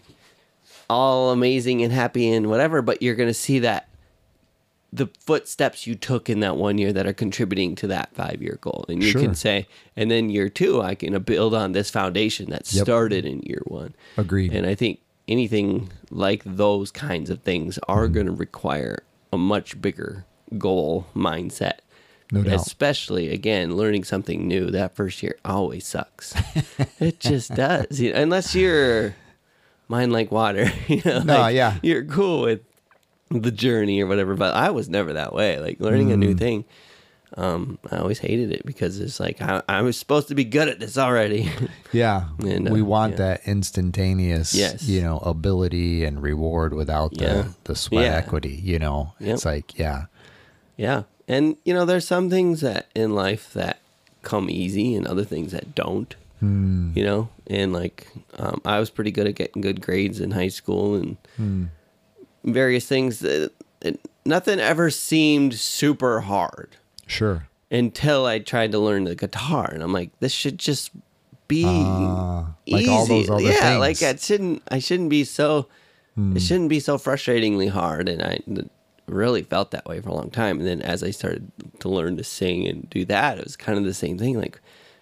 all amazing and happy and whatever, but you're gonna see that the footsteps you took in that one year that are contributing to that five year goal. And you Sure. can say, and then year two, I can build on this foundation that Yep. started in year one. Agreed. And I think anything like those kinds of things are Mm-hmm. going to require a much bigger goal mindset. No doubt. Especially, again, learning something new. That first year always sucks. It just does. You know, unless you're mind like water. You know, No, like, yeah. You're cool with the journey or whatever. But I was never that way. Like learning a Mm. new thing. Um, I always hated it because it's like I, I was supposed to be good at this already. Yeah. And, we uh, want yeah. that instantaneous, Yes. you know, ability and reward without Yeah. the, the sweat Yeah. equity, you know. Yep. It's like, yeah. Yeah. And, you know, there's some things that in life that come easy and other things that don't, Hmm. you know? And like, um, I was pretty good at getting good grades in high school and Hmm. various things. That, it, nothing ever seemed super hard Sure. until I tried to learn the guitar. And I'm like, this should just be Ah, like easy. all those other yeah, things. like I shouldn't, I shouldn't be so, Hmm. it shouldn't be so frustratingly hard. And I really felt that way for a long time. And then as I started to learn to sing and do that, it was kind of the same thing. Like,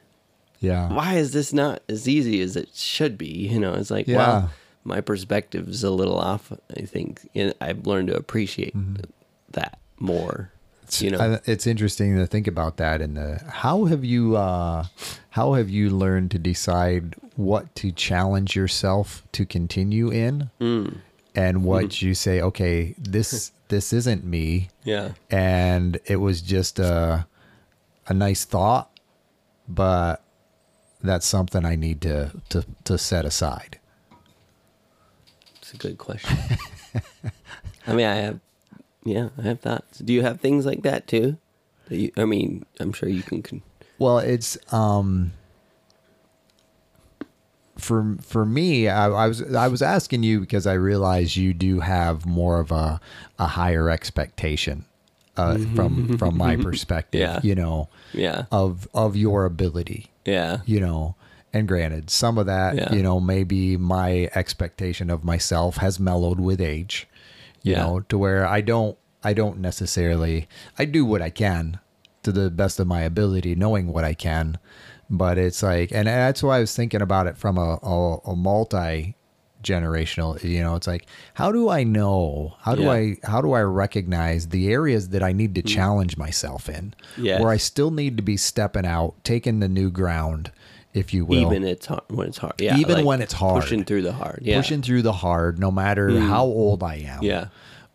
Yeah. why is this not as easy as it should be? You know, it's like, Yeah. well, my perspective's a little off, I think. And I've learned to appreciate that more. It's, You know, I- it's interesting to think about that. And the how have you uh, how have you learned to decide what to challenge yourself to continue in, Mm. and what you say, okay, this this isn't me, Yeah. and it was just a a nice thought, but that's something I need to to to set aside. It's a good question. I mean, I have, yeah, I have thoughts. Do you have things like that too? That you, I mean, I'm sure you can. can Well, it's um for for me, I, I was I was asking you because I realize you do have more of a a higher expectation uh, from from my perspective. Yeah. You know, yeah. of of your ability. Yeah. You know, and granted, some of that, Yeah. you know, maybe my expectation of myself has mellowed with age. You Yeah. know, to where I don't I don't necessarily I do what I can to the best of my ability, knowing what I can. But it's like, and that's why I was thinking about it from a, a, a multi generational, you know, it's like, how do I know, how do Yeah. I, how do I recognize the areas that I need to challenge myself in, Yes. where I still need to be stepping out, taking the new ground, if you will. Even it's hard when it's hard. Yeah. Even like when it's hard. Pushing through the hard. Yeah. Pushing through the hard, no matter how old I am. Yeah.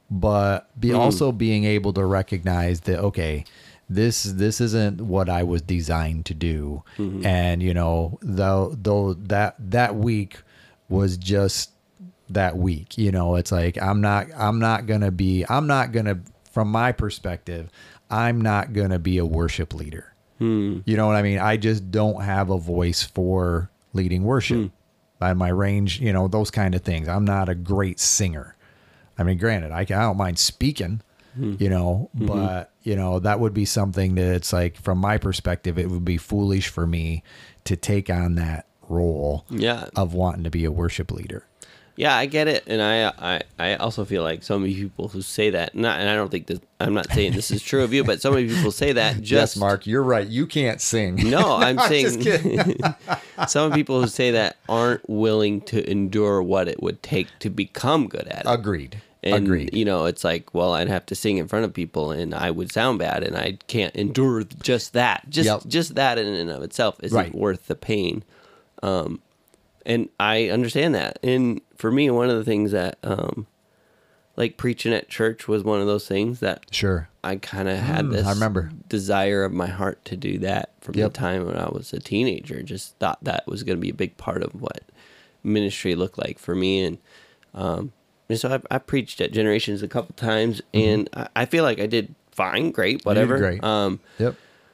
But be also being able to recognize that, okay, this this isn't what I was designed to do. And you know, though though that that week was just that week, you know, it's like I'm not I'm not gonna be I'm not gonna from my perspective, I'm not gonna be a worship leader. You know what I mean? I just don't have a voice for leading worship. By my range, you know, those kind of things. I'm not a great singer. I mean, granted, I, can, I don't mind speaking, you know, Mm-hmm. but, you know, that would be something that it's like, from my perspective, it would be foolish for me to take on that role Yeah. of wanting to be a worship leader. Yeah, I get it, and I, I, I also feel like so many people who say that, not, and I don't think this. I'm not saying this is true of you, but so many people say that. Just Yes, Mark, you're right. You can't sing. No, I'm just saying kidding. some people who say that aren't willing to endure what it would take to become good at it. Agreed. And, Agreed. you know, it's like, well, I'd have to sing in front of people, and I would sound bad, and I can't endure just that. Just, Yep. just that in and of itself isn't Right. worth the pain. Um, and I understand that. And for me, one of the things that, um, like preaching at church was one of those things that Sure. I kind of had Mm, this I remember. desire of my heart to do that from Yep. the time when I was a teenager. Just thought that was going to be a big part of what ministry looked like for me. And, um, and so I, I preached at Generations a couple times, and I, I feel like I did fine, great, whatever. great. Um, Yep.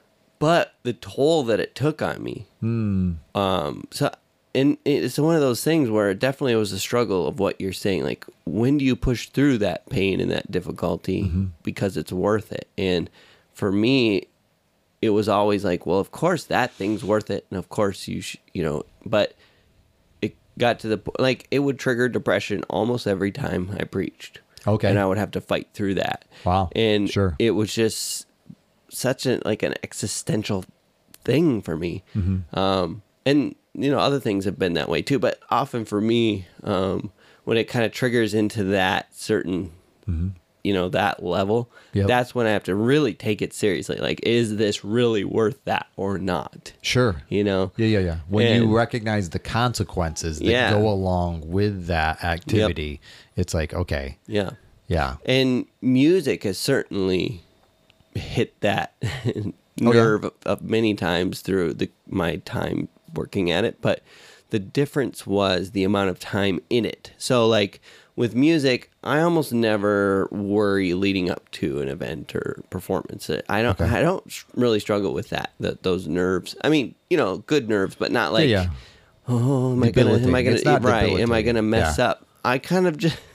but the toll that it took on me. Mm. Um, so, and it's one of those things where it definitely was a struggle of what you're saying. Like, when do you push through that pain and that difficulty because it's worth it? And for me, it was always like, well, of course that thing's worth it, and of course you, sh- you know. But it got to the point, like, it would trigger depression almost every time I preached. Okay. And I would have to fight through that. Wow. And Sure. it was just such a like an existential thing for me. Um, and you know, other things have been that way too. But often for me, um, when it kind of triggers into that certain, you know, that level, Yep. that's when I have to really take it seriously. Like, is this really worth that or not? Sure. You know? Yeah, yeah, yeah. When And- you recognize the consequences that Yeah. go along with that activity, it's like, okay, Yeah. yeah. And music has certainly hit that Oh, nerve of, of many times through the my time working at it. But the difference was the amount of time in it. So, like with music, I almost never worry leading up to an event or performance. I don't. Okay. I don't really struggle with that. The, those nerves. I mean, you know, good nerves, but not like. yeah, yeah. Oh, am I gonna? Am I Debilitating. gonna? It's not Right? Am I debilitating. gonna mess Yeah. up? I kind of just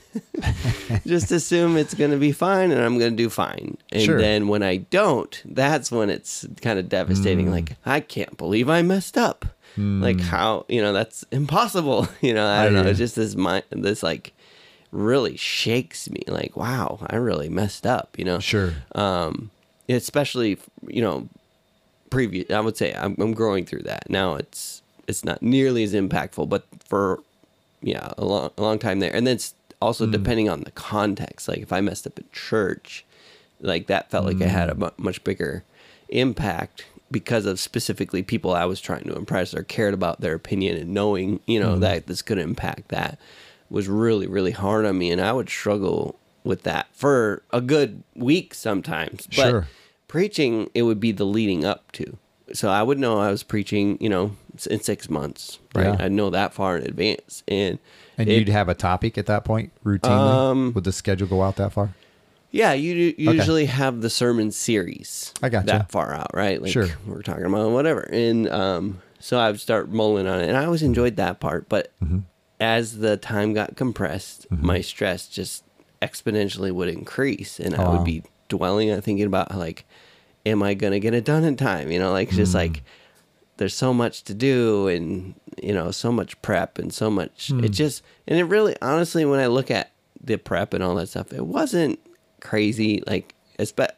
just assume it's gonna be fine, and I'm gonna do fine. And Sure. then when I don't, that's when it's kind of devastating. Mm. Like, I can't believe I messed up. Like, how, you know, that's impossible. You know, I don't I know. hear It's you. just this mind. This like really shakes me. Like, wow, I really messed up. You know. Sure. Um, especially, you know, previous. I would say I'm, I'm growing through that now. It's it's not nearly as impactful, but for yeah, a long a long time there. And then it's also depending on the context. Like, if I messed up at church, like that felt like it had a mu- much bigger impact because of specifically people I was trying to impress or cared about their opinion and knowing, you know, that this could impact that. was really, really hard on me, and I would struggle with that for a good week sometimes. But Sure. preaching, it would be the leading up to. So I would know I was preaching, you know, in six months, right? Yeah. I'd know that far in advance. And And it- you'd have a topic at that point routinely? Um, Would the schedule go out that far? Yeah, you you usually have the sermon series I gotcha. that far out, right? Like Sure. we're talking about whatever. And um, so I would start mulling on it. And I always enjoyed that part. But Mm-hmm. as the time got compressed, my stress just exponentially would increase. And I Oh, would wow. be dwelling on thinking about, like, am I going to get it done in time? You know, like, just Mm. like, there's so much to do and, you know, so much prep and so much. Mm. It just, and it really, honestly, when I look at the prep and all that stuff, it wasn't crazy. Like, it's, but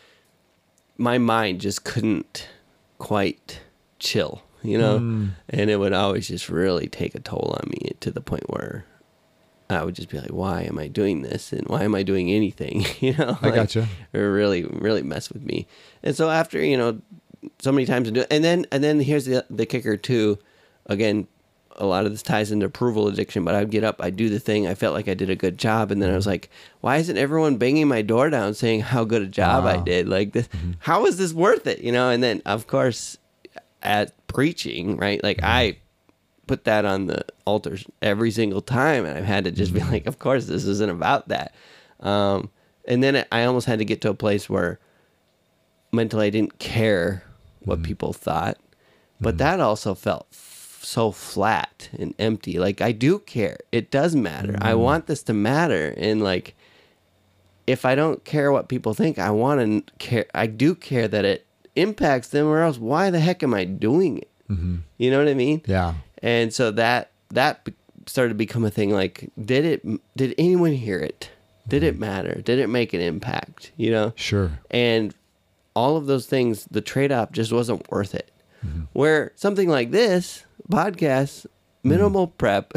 my mind just couldn't quite chill, you know? Mm. And it would always just really take a toll on me to the point where I would just be like, why am I doing this? And why am I doing anything? You know, I like, gotcha. It really, really mess with me. And so after, you know, so many times to do it, and then, and then here's the, the kicker too. Again, a lot of this ties into approval addiction, but I'd get up, I'd do the thing. I felt like I did a good job. And then I was like, why isn't everyone banging my door down saying how good a job I Wow. did? Like this, how is this worth it? You know? And then of course at preaching, right? Like I put that on the altars every single time. And I've had to just be like, of course this isn't about that. Um, and then I almost had to get to a place where mentally I didn't care what people thought, but that also felt f- so flat and empty. Like I do care. It does matter. I want this to matter. And like, if I don't care what people think, I want to care. I do care that it impacts them, or else why the heck am I doing it? Mm-hmm. You know what I mean? Yeah. And so that, that be- started to become a thing. Like, did it, did anyone hear it? Did it matter? Did it make an impact? You know? Sure. And all of those things, the trade-off just wasn't worth it. Where something like this podcast, minimal prep,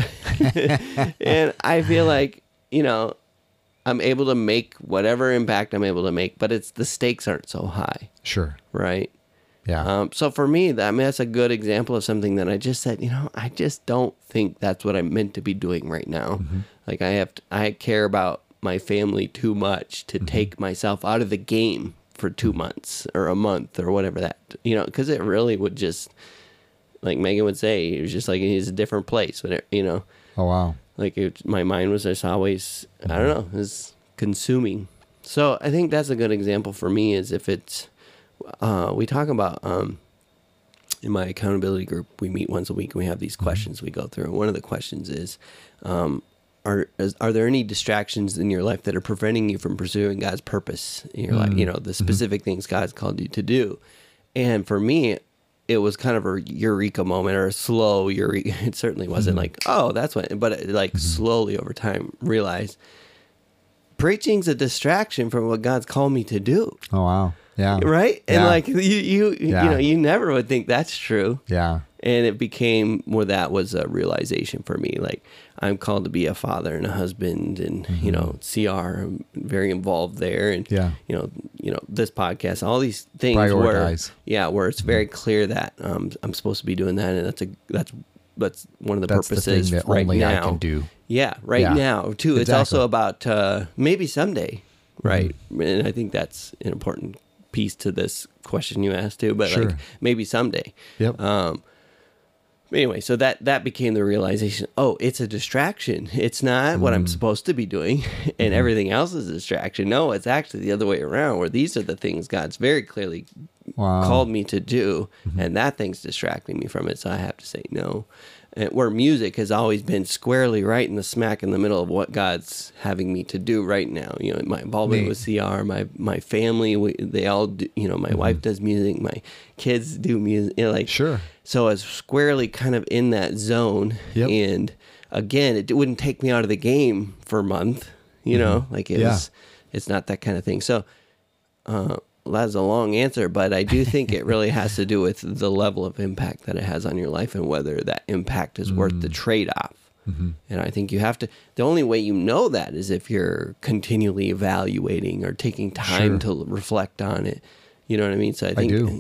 and I feel like, you know, I'm able to make whatever impact I'm able to make, but it's the stakes aren't so high, Sure. right? Yeah. Um, so for me, that, I mean, that's a good example of something that I just said, you know, I just don't think that's what I'm meant to be doing right now. Mm-hmm. Like I have, to, I care about my family too much to Mm-hmm. take myself out of the game for two months or a month or whatever that, you know, because it really would just, like Megan would say, it was just like he's a different place, when it, you know, oh, wow. like it, my mind was just always, I don't know, it was consuming. So I think that's a good example for me is if it's, uh, we talk about, um, in my accountability group, we meet once a week and we have these questions we go through. And one of the questions is, um, are is, are there any distractions in your life that are preventing you from pursuing God's purpose in your life? You know, the specific things God's called you to do. And for me, it was kind of a eureka moment or a slow eureka. It certainly wasn't like, oh, that's what, but it, like slowly over time realized preaching's a distraction from what God's called me to do. Oh, wow. Yeah. Right. And Yeah. like you, you, Yeah. you know, you never would think that's true. Yeah. And it became where that was a realization for me. Like I'm called to be a father and a husband, and you know, C R, I'm very involved there, and Yeah. you know, you know, this podcast, all these things where, Prioritize. yeah, where it's very clear that um, I'm supposed to be doing that, and that's a that's that's one of the That's the purposes thing that right only now. I can do. Yeah, right Yeah. now too. It's Exactly. also about uh, maybe someday, right? Mm-hmm. And I think that's an important piece to this question you asked too. But Sure. like maybe someday. Yep. Um, anyway, so that that became the realization. Oh, it's a distraction. It's not what I'm supposed to be doing, and everything else is a distraction. No, it's actually the other way around. Where these are the things God's very clearly Wow. called me to do, and that thing's distracting me from it. So I have to say no. And where music has always been squarely right in the smack in the middle of what God's having me to do right now. You know, my involvement Neat. with C R, my my family, we, they all do, you know, my wife does music, my kids do music, you know, like Sure. so I was squarely kind of in that zone. Yep. And again, it wouldn't take me out of the game for a month, you know, like it Yeah. was, it's not that kind of thing. So, uh, that's a long answer, but I do think it really has to do with the level of impact that it has on your life and whether that impact is worth the trade-off. Mm-hmm. And I think you have to, the only way you know that is if you're continually evaluating or taking time Sure. to reflect on it. You know what I mean? So I think, do. yeah.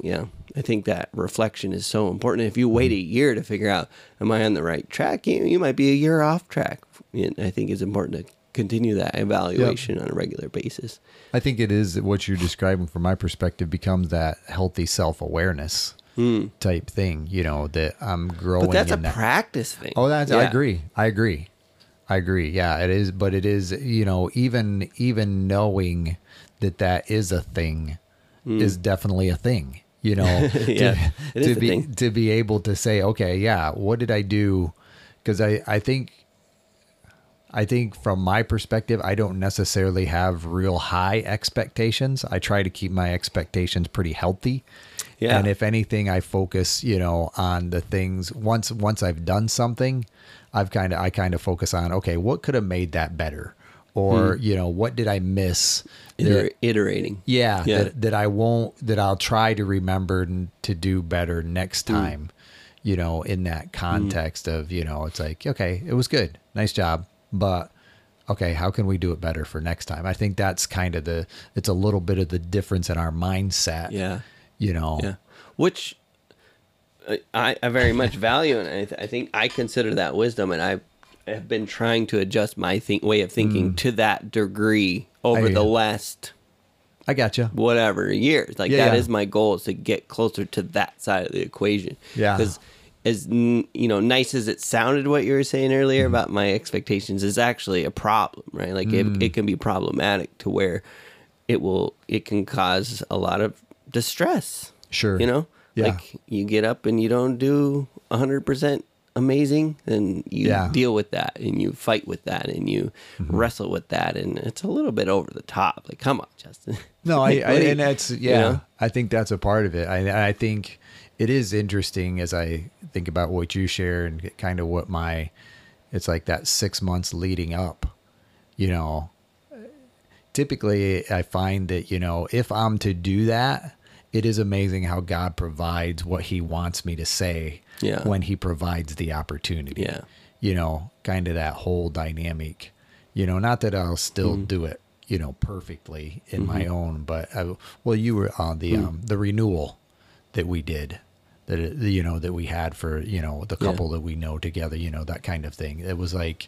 I think that reflection is so important. If you wait a year to figure out, am I on the right track? You, you might be a year off track. And I think it's important to continue that evaluation yep. on a regular basis. I think it is what you're describing from my perspective becomes that healthy self-awareness mm. type thing, you know, that I'm growing. But that's in a that. practice thing. Oh, that's, yeah. I agree. I agree. I agree. Yeah, it is. But it is, you know, even, even knowing that that is a thing mm. is definitely a thing, you know, yeah, to, to be, thing. to be able to say, okay, yeah, what did I do? Cause I, I think, I think from my perspective, I don't necessarily have real high expectations. I try to keep my expectations pretty healthy. Yeah. And if anything, I focus, you know, on the things once, once I've done something, I've kind of, I kind of focus on, okay, what could have made that better? Or, mm. you know, what did I miss? Iter- that, iterating. Yeah, yeah. That, that I won't, that I'll try to remember to do better next time, mm. you know, in that context mm. of, you know, it's like, okay, it was good. Nice job. But okay, how can we do it better for next time? I think that's kind of the, it's a little bit of the difference in our mindset. Yeah. You know, yeah. Which I, I very much value. And I, th- I think I consider that wisdom. And I have been trying to adjust my think way of thinking mm. to that degree over I, the last, I gotcha. whatever years. Like yeah, that yeah. is my goal, is to get closer to that side of the equation. Yeah. Because as you know, nice as it sounded, what you were saying earlier mm. about my expectations is actually a problem, right? Like mm. it, it can be problematic to where it will, it can cause a lot of distress. Sure. You know, yeah. like you get up and you don't do a hundred percent amazing, then you yeah. deal with that and you fight with that and you mm-hmm. wrestle with that. And it's a little bit over the top. Like, come on, Justin. No, like, I, I and that's, yeah, you know? I think that's a part of it. I, I think it is interesting as I think about what you share and kind of what my, it's like that six months leading up, you know, typically I find that, you know, if I'm to do that, it is amazing how God provides what he wants me to say yeah. when he provides the opportunity, yeah. you know, kind of that whole dynamic, you know, not that I'll still mm-hmm. do it, you know, perfectly in mm-hmm. my own, but I, well, you were on the, mm. um, the renewal that we did. That it, you know, that we had for, you know, the couple yeah. that we know together, you know, that kind of thing. It was like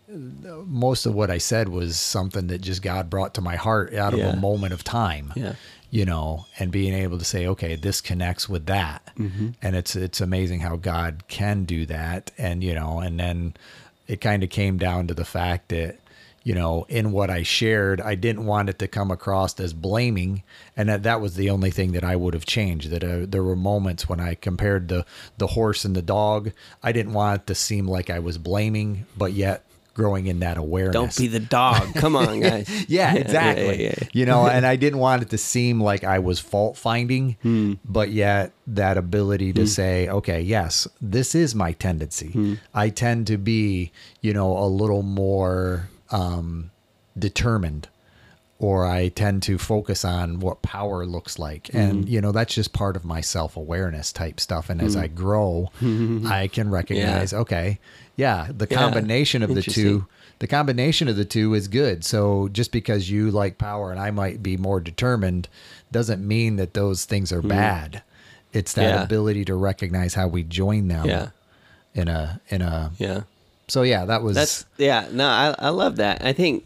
most of what I said was something that just God brought to my heart out of yeah. a moment of time, yeah. you know, and being able to say, okay, this connects with that. Mm-hmm. And it's, it's amazing how God can do that. And, you know, and then it kind of came down to the fact that, you know, in what I shared, I didn't want it to come across as blaming. And that, that was the only thing that I would have changed. That uh, there were moments when I compared the, the horse and the dog. I didn't want it to seem like I was blaming, but yet growing in that awareness. Don't be the dog. Come on, guys. yeah, exactly. Yeah, yeah, yeah. You know, and I didn't want it to seem like I was fault finding, hmm. but yet that ability to hmm. say, okay, yes, this is my tendency. Hmm. I tend to be, you know, a little more um, determined, or I tend to focus on what power looks like. Mm-hmm. And, you know, that's just part of my self-awareness type stuff. And mm-hmm. as I grow, I can recognize, yeah. okay, yeah, the combination yeah. of the two, the combination of the two is good. So just because you like power and I might be more determined doesn't mean that those things are mm-hmm. bad. It's that yeah. ability to recognize how we join them yeah. in a, in a, yeah. So yeah, that was, that's, yeah, no, I, I love that. I think,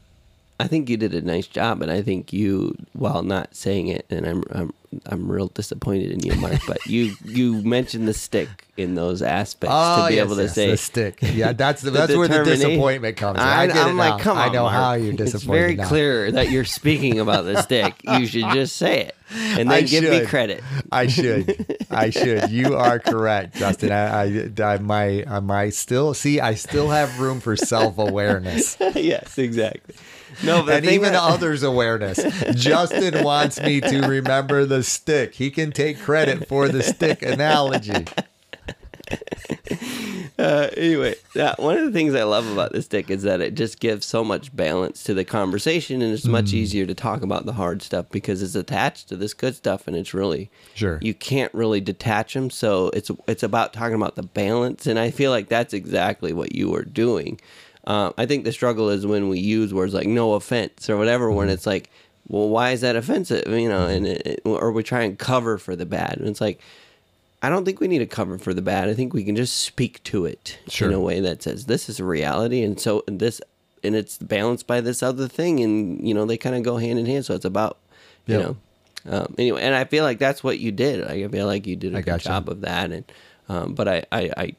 I think you did a nice job, and I think you, while not saying it, and I'm I'm I'm real disappointed in you, Mark, but you you mentioned the stick in those aspects oh, to be yes, able to yes, say the stick. Yeah, that's the, that's where the disappointment comes. I, I get I'm it like, now. come on, I know Mark. how you're disappointed. It's very now. clear that you're speaking about the stick. You should just say it, and then I give should. me credit. I should. I should. You are correct, Justin. I, I, I my, I my still see. I still have room for self-awareness. Yes, exactly. No, but and even that... others' awareness. Justin wants me to remember the stick. He can take credit for the stick analogy. Uh, anyway, yeah, one of the things I love about the stick is that it just gives so much balance to the conversation, and it's much mm. easier to talk about the hard stuff because it's attached to this good stuff, and it's really sure you can't really detach them. So it's it's about talking about the balance, and I feel like that's exactly what you were doing. Uh, I think the struggle is when we use words like no offense or whatever, mm. when it's like well, why is that offensive? You know, and it, it, or we try and cover for the bad. And it's like, I don't think we need to cover for the bad. I think we can just speak to it Sure. in a way that says this is a reality, and so this, and it's balanced by this other thing, and you know they kind of go hand in hand. So it's about, you Yep. know, um, anyway. And I feel like that's what you did. Like, I feel like you did a I good gotcha. job of that. And um, but I, I, I,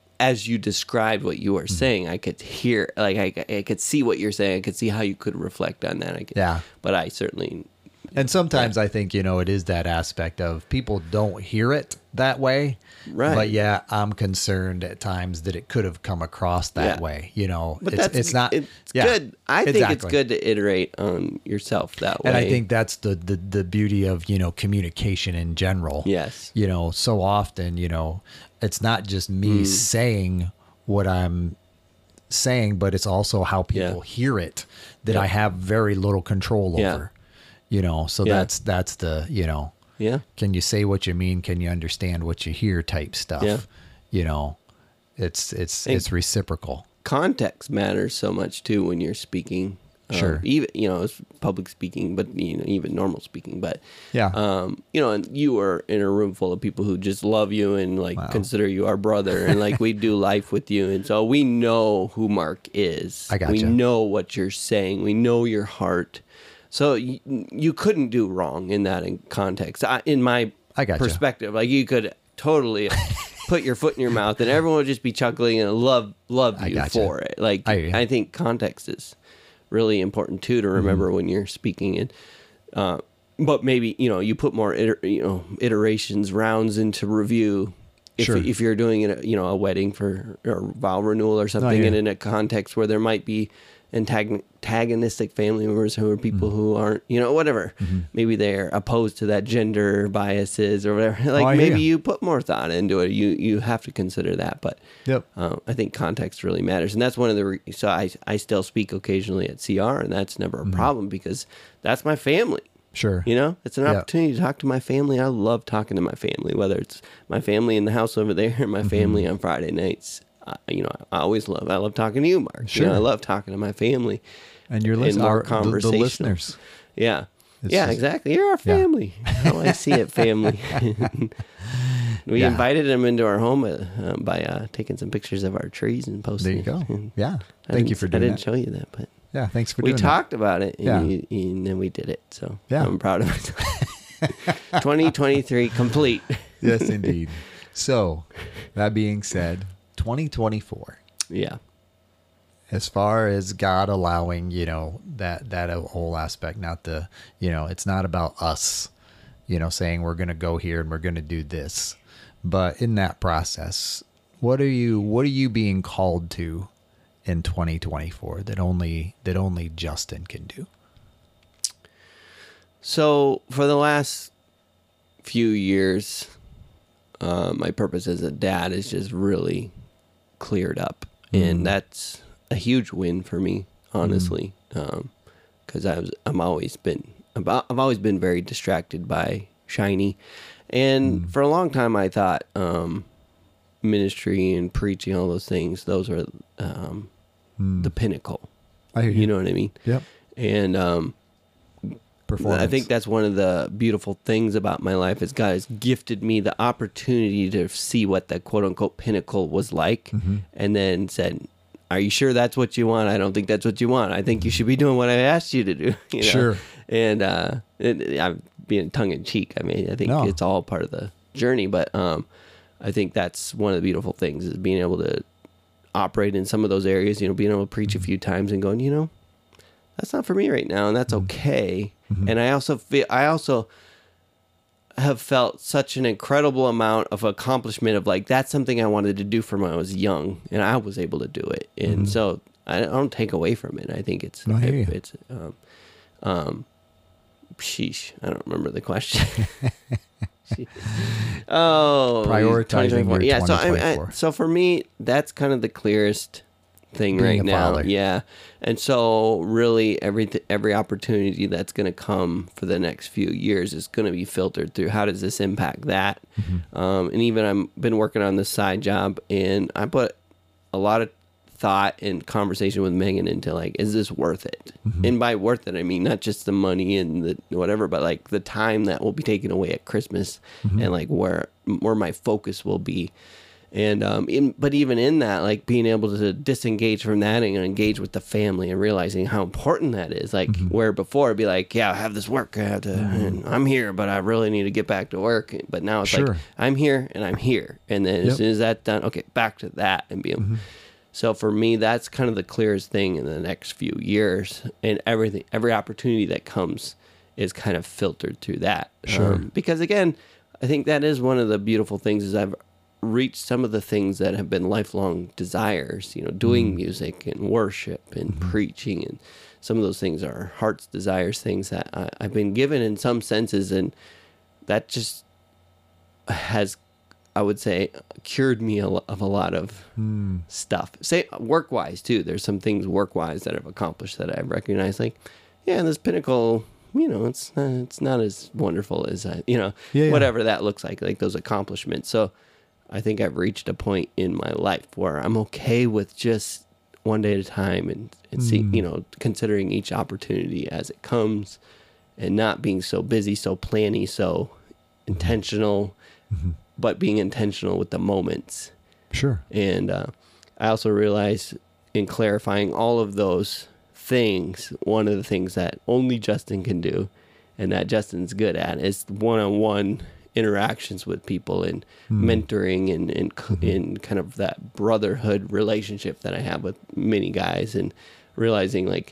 as you described what you were Mm-hmm. saying, I could hear, like I, I could see what you're saying. I could see how you could reflect on that. I could, Yeah. But I certainly. And sometimes I think, you know, it is that aspect of people don't hear it that way. Right. But yeah, I'm concerned at times that it could have come across that Yeah. way. You know, But it's, that's it's not. It's yeah, good. I think it's exactly. good to iterate on yourself that way. And I think that's the, the, the beauty of, you know, communication in general. Yes. You know, so often, you know, it's not just me Mm. saying what I'm saying, but it's also how people Yeah. hear it that Yeah. I have very little control Yeah. over. You know, so Yeah. that's that's the, you know, Yeah. can you say what you mean? Can you understand what you hear? Type stuff. Yeah. You know, it's it's Hey. it's reciprocal. Context matters so much too when you're speaking. Um, Sure. Even you know, it's public speaking, but you know, even normal speaking. But Yeah. um, you know, and you are in a room full of people who just love you and like Wow. consider you our brother, and like we do life with you, and so we know who Mark is. I gotcha. We know what you're saying. We know your heart. So you, you couldn't do wrong in that in context. I, in my I gotcha. perspective, like you could totally put your foot in your mouth, and everyone would just be chuckling and love love I you gotcha. for it. Like I hear you. I think context is really important too to remember when you're speaking. And uh, but maybe you know you put more iter- you know iterations rounds into review. If, Sure. if you're doing it, you know, a wedding for or vow renewal or something, yeah. and in a context where there might be antag- antagonistic family members who are people Mm-hmm. who aren't, you know, whatever. Maybe they're opposed to that gender biases or whatever. Like Oh, I hear maybe ya. you put more thought into it. You you have to consider that, but Yep. uh, I think context really matters, and that's one of the. Re- so I I still speak occasionally at C R, and that's never a Mm-hmm. problem because that's my family. Sure. You know, it's an Yeah. opportunity to talk to my family. I love talking to my family, whether it's my family in the house over there or my Mm-hmm. family on Friday nights. I, you know, I always love. I love talking to you, Mark. You know, Sure. I love talking to my family. And your and listen, more our, the, the conversational. listeners. Yeah, It's yeah, just- exactly. You're our Yeah. family. How I see it, family. We Yeah. invited them into our home uh, uh, by uh, taking some pictures of our trees and There posting. you go. And Yeah. I Thank you didn't- for I doing didn't that. show you that, but Yeah. Thanks for we doing talked about it, and, Yeah. you, and then we did it. So Yeah. I'm proud of myself. twenty twenty-three complete. that. Yes, indeed. So, that being said, twenty twenty-four. Yeah. As far as God allowing, you know, that that whole aspect, not the, you know, it's not about us, you know, saying we're going to go here and we're going to do this. But in that process, what are you what are you being called to in twenty twenty-four that only that only Justin can do? So for the last few years, uh, my purpose as a dad is just really cleared up, and that's a huge win for me, honestly, because I was I'm always been about I've always been very distracted by Shiny, and for a long time I thought um, ministry and preaching, all those things, those are um, the pinnacle. I hear You know what I mean? Yep. And um, Performance. I think that's one of the beautiful things about my life is God has gifted me the opportunity to see what the quote unquote pinnacle was like, Mm-hmm. and then said, "Are you sure that's what you want? I don't think that's what you want. I think you should be doing what I asked you to do." You know? Sure. And uh, it, I'm being tongue in cheek. I mean, I think No. it's all part of the journey, but um, I think that's one of the beautiful things is being able to operate in some of those areas. You know, being able to preach a few times and going, you know, that's not for me right now, and that's okay. And I also feel I also have felt such an incredible amount of accomplishment of like that's something I wanted to do from when I was young, and I was able to do it. And so I don't take away from it. I think it's No, I hear it- you. it's um, um, sheesh. I don't remember the question. Oh, Prioritizing twenty twenty-four. your Yeah, so I, I, twenty twenty-four. so for me, that's kind of the clearest thing Being right a now. father. Yeah, and so really, every every opportunity that's going to come for the next few years is going to be filtered through how does this impact that. Mm-hmm. Um, and even I'm been working on this side job, and I put a lot of thought and conversation with Megan into like, is this worth it? Mm-hmm. And by worth it, I mean not just the money and the whatever, but like the time that will be taken away at Christmas, mm-hmm. and like where where my focus will be. And um, in, but even in that, like being able to disengage from that and engage with the family and realizing how important that is. Like mm-hmm. where before it'd be like, yeah, I have this work, I have to, mm-hmm. and I'm here, but I really need to get back to work. But now it's sure. like I'm here and I'm here, and then yep. as soon as that's done, okay, back to that and be. Mm-hmm. So for me, that's kind of the clearest thing in the next few years, and everything, every opportunity that comes is kind of filtered through that. Sure. Um, because again, I think that is one of the beautiful things is I've reach some of the things that have been lifelong desires, you know, doing mm. music and worship and mm-hmm. preaching, and some of those things are heart's desires, things that I, I've been given in some senses, and that just has, I would say, cured me of a lot of mm. stuff. Say work-wise too. There's some things work-wise that I've accomplished that I've recognized, like, yeah, this Pinnacle, you know, it's not, it's not as wonderful as I, you know, yeah, whatever yeah. that looks like, like those accomplishments. So I think I've reached a point in my life where I'm okay with just one day at a time, and, and see, mm. you know, considering each opportunity as it comes, and not being so busy, so planny, so intentional, mm-hmm. but being intentional with the moments. Sure. And uh, I also realize in clarifying all of those things, one of the things that only Justin can do, and that Justin's good at, is one-on-one interactions with people and mm. mentoring and and, mm-hmm. and kind of that brotherhood relationship that I have with many guys, and realizing like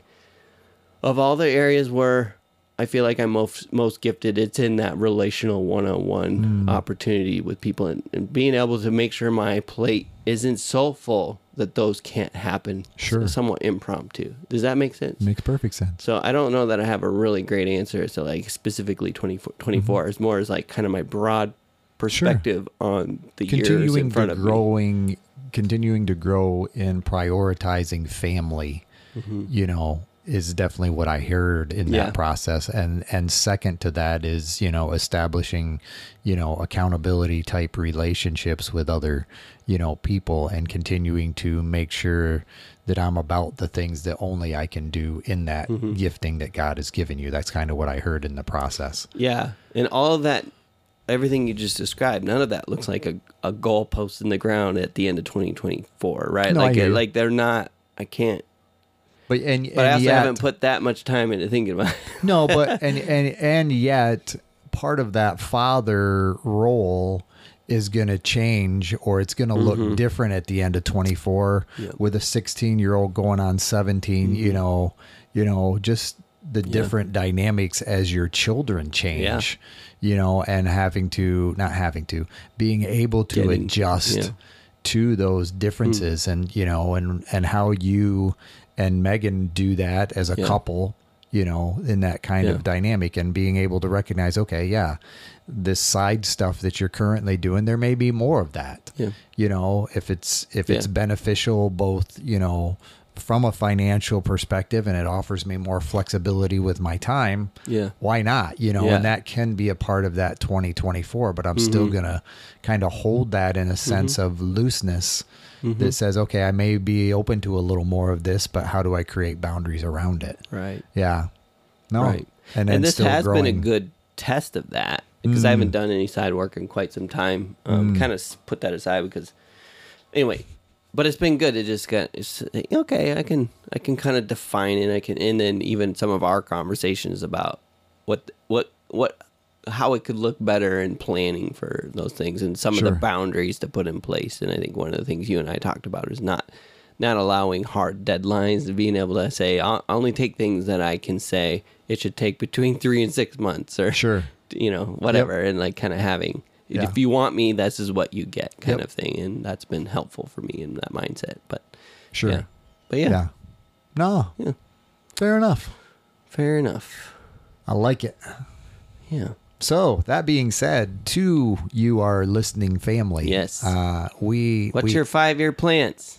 of all the areas where I feel like I'm most most gifted, it's in that relational one-on-one mm. opportunity with people, and, and being able to make sure my plate isn't so full that those can't happen. Sure. Somewhat impromptu. Does that make sense? Makes perfect sense. So I don't know that I have a really great answer as to like specifically twenty-four, twenty-four. Mm-hmm. It's more as like kind of my broad perspective sure. on the continuing years in front to of growing, me. Continuing to grow in prioritizing family, mm-hmm. you know, is definitely what I heard in that yeah. process. And, and second to that is, you know, establishing, you know, accountability type relationships with other, you know, people, and continuing to make sure that I'm about the things that only I can do in that mm-hmm. gifting that God has given you. That's kind of what I heard in the process. Yeah. And all of that, everything you just described, none of that looks like a, a goalpost in the ground at the end of twenty twenty-four, right? No, like, I it, like they're not, I can't. But and, but and I also yet, haven't put that much time into thinking about it. No, but and, and and yet part of that father role is going to change, or it's going to look mm-hmm. different at the end of twenty-four yep. with a sixteen year old going on seventeen, mm-hmm. you know, you know, just the different yeah. dynamics as your children change, yeah. you know, and having to, not having to, being able to Getting, adjust yeah. to those differences mm. and, you know, and, and how you and Megan do that as a yeah. couple, you know, in that kind yeah. of dynamic, and being able to recognize, okay, yeah, this side stuff that you're currently doing, there may be more of that, yeah. you know, if it's, if yeah. it's beneficial, both, you know, from a financial perspective, and it offers me more flexibility with my time, yeah, why not, you know, yeah. and that can be a part of that twenty twenty-four, but I'm mm-hmm. still going to kind of hold that in a sense mm-hmm. of looseness mm-hmm. that says, okay, I may be open to a little more of this, but how do I create boundaries around it? Right. Yeah. No. Right. And, and this still has growing. been a good test of that, because mm. I haven't done any side work in quite some time. Um, mm. Kind of put that aside because, anyway, but it's been good. It just got, it's, okay, I can, I can kind of define it. I can, and then even some of our conversations about what, what, what, how it could look better in planning for those things, and some sure. of the boundaries to put in place. And I think one of the things you and I talked about is not, not allowing hard deadlines, being able to say, I'll only take things that I can say it should take between three and six months or, sure. you know, whatever. Yep. And like kind of having, yeah. if you want me, this is what you get kind yep. of thing. And that's been helpful for me in that mindset. But sure. Yeah. But yeah. yeah. No. Yeah. Fair enough. Fair enough. I like it. Yeah. So that being said, to you, our listening family. Yes. Uh, we. What's we, your five-year plans?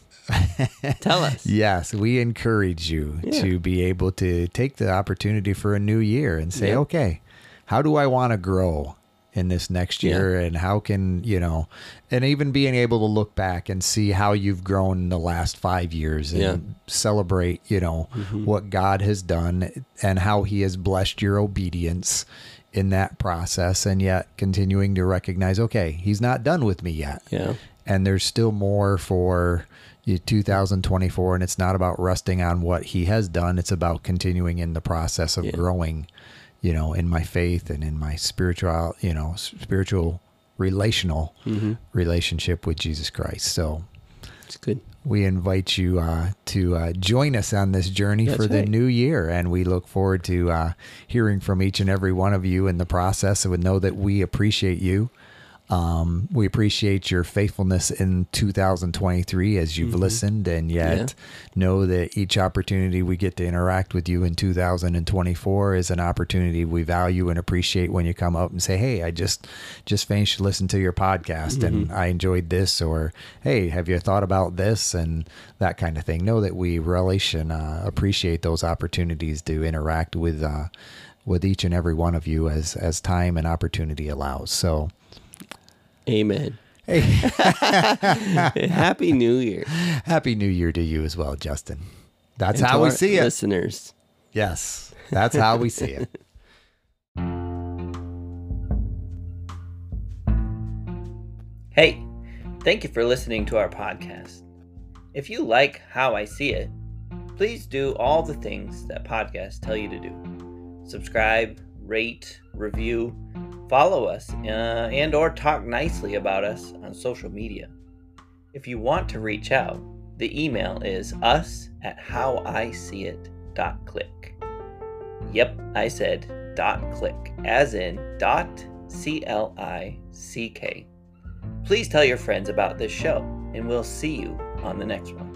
Tell us. Yes, we encourage you yeah. to be able to take the opportunity for a new year and say, yep. okay, how do I want to grow in this next year, yeah. and how can, you know, and even being able to look back and see how you've grown in the last five years and yeah. celebrate, you know, mm-hmm. what God has done and how he has blessed your obedience in that process, and yet continuing to recognize, okay, he's not done with me yet. Yeah. And there's still more for two thousand twenty-four, and it's not about resting on what he has done. It's about continuing in the process of yeah. growing, you know, in my faith and in my spiritual, you know, spiritual relational mm-hmm. relationship with Jesus Christ. So it's good. We invite you uh, to uh, join us on this journey That's for the right. new year. And we look forward to uh, hearing from each and every one of you in the process, and would know that we appreciate you. Um, we appreciate your faithfulness in two thousand twenty-three as you've mm-hmm. listened, and yet yeah. know that each opportunity we get to interact with you in two thousand twenty-four is an opportunity we value and appreciate when you come up and say, hey, I just, just finished listening to your podcast mm-hmm. and I enjoyed this, or, hey, have you thought about this, and that kind of thing. Know that we relish and uh, appreciate those opportunities to interact with, uh, with each and every one of you as, as time and opportunity allows. So, amen. Hey. Happy New Year. Happy New Year to you as well, Justin. That's and how we see it. Listeners. Yes, that's how we see it. Hey, thank you for listening to our podcast. If you like How I See It, please do all the things that podcasts tell you to do. Subscribe, rate, review, follow us, uh, and or talk nicely about us on social media. If you want to reach out, the email is us at howiseeit.click. Yep, I said dot click, as in dot C L I C K. Please tell your friends about this show, and we'll see you on the next one.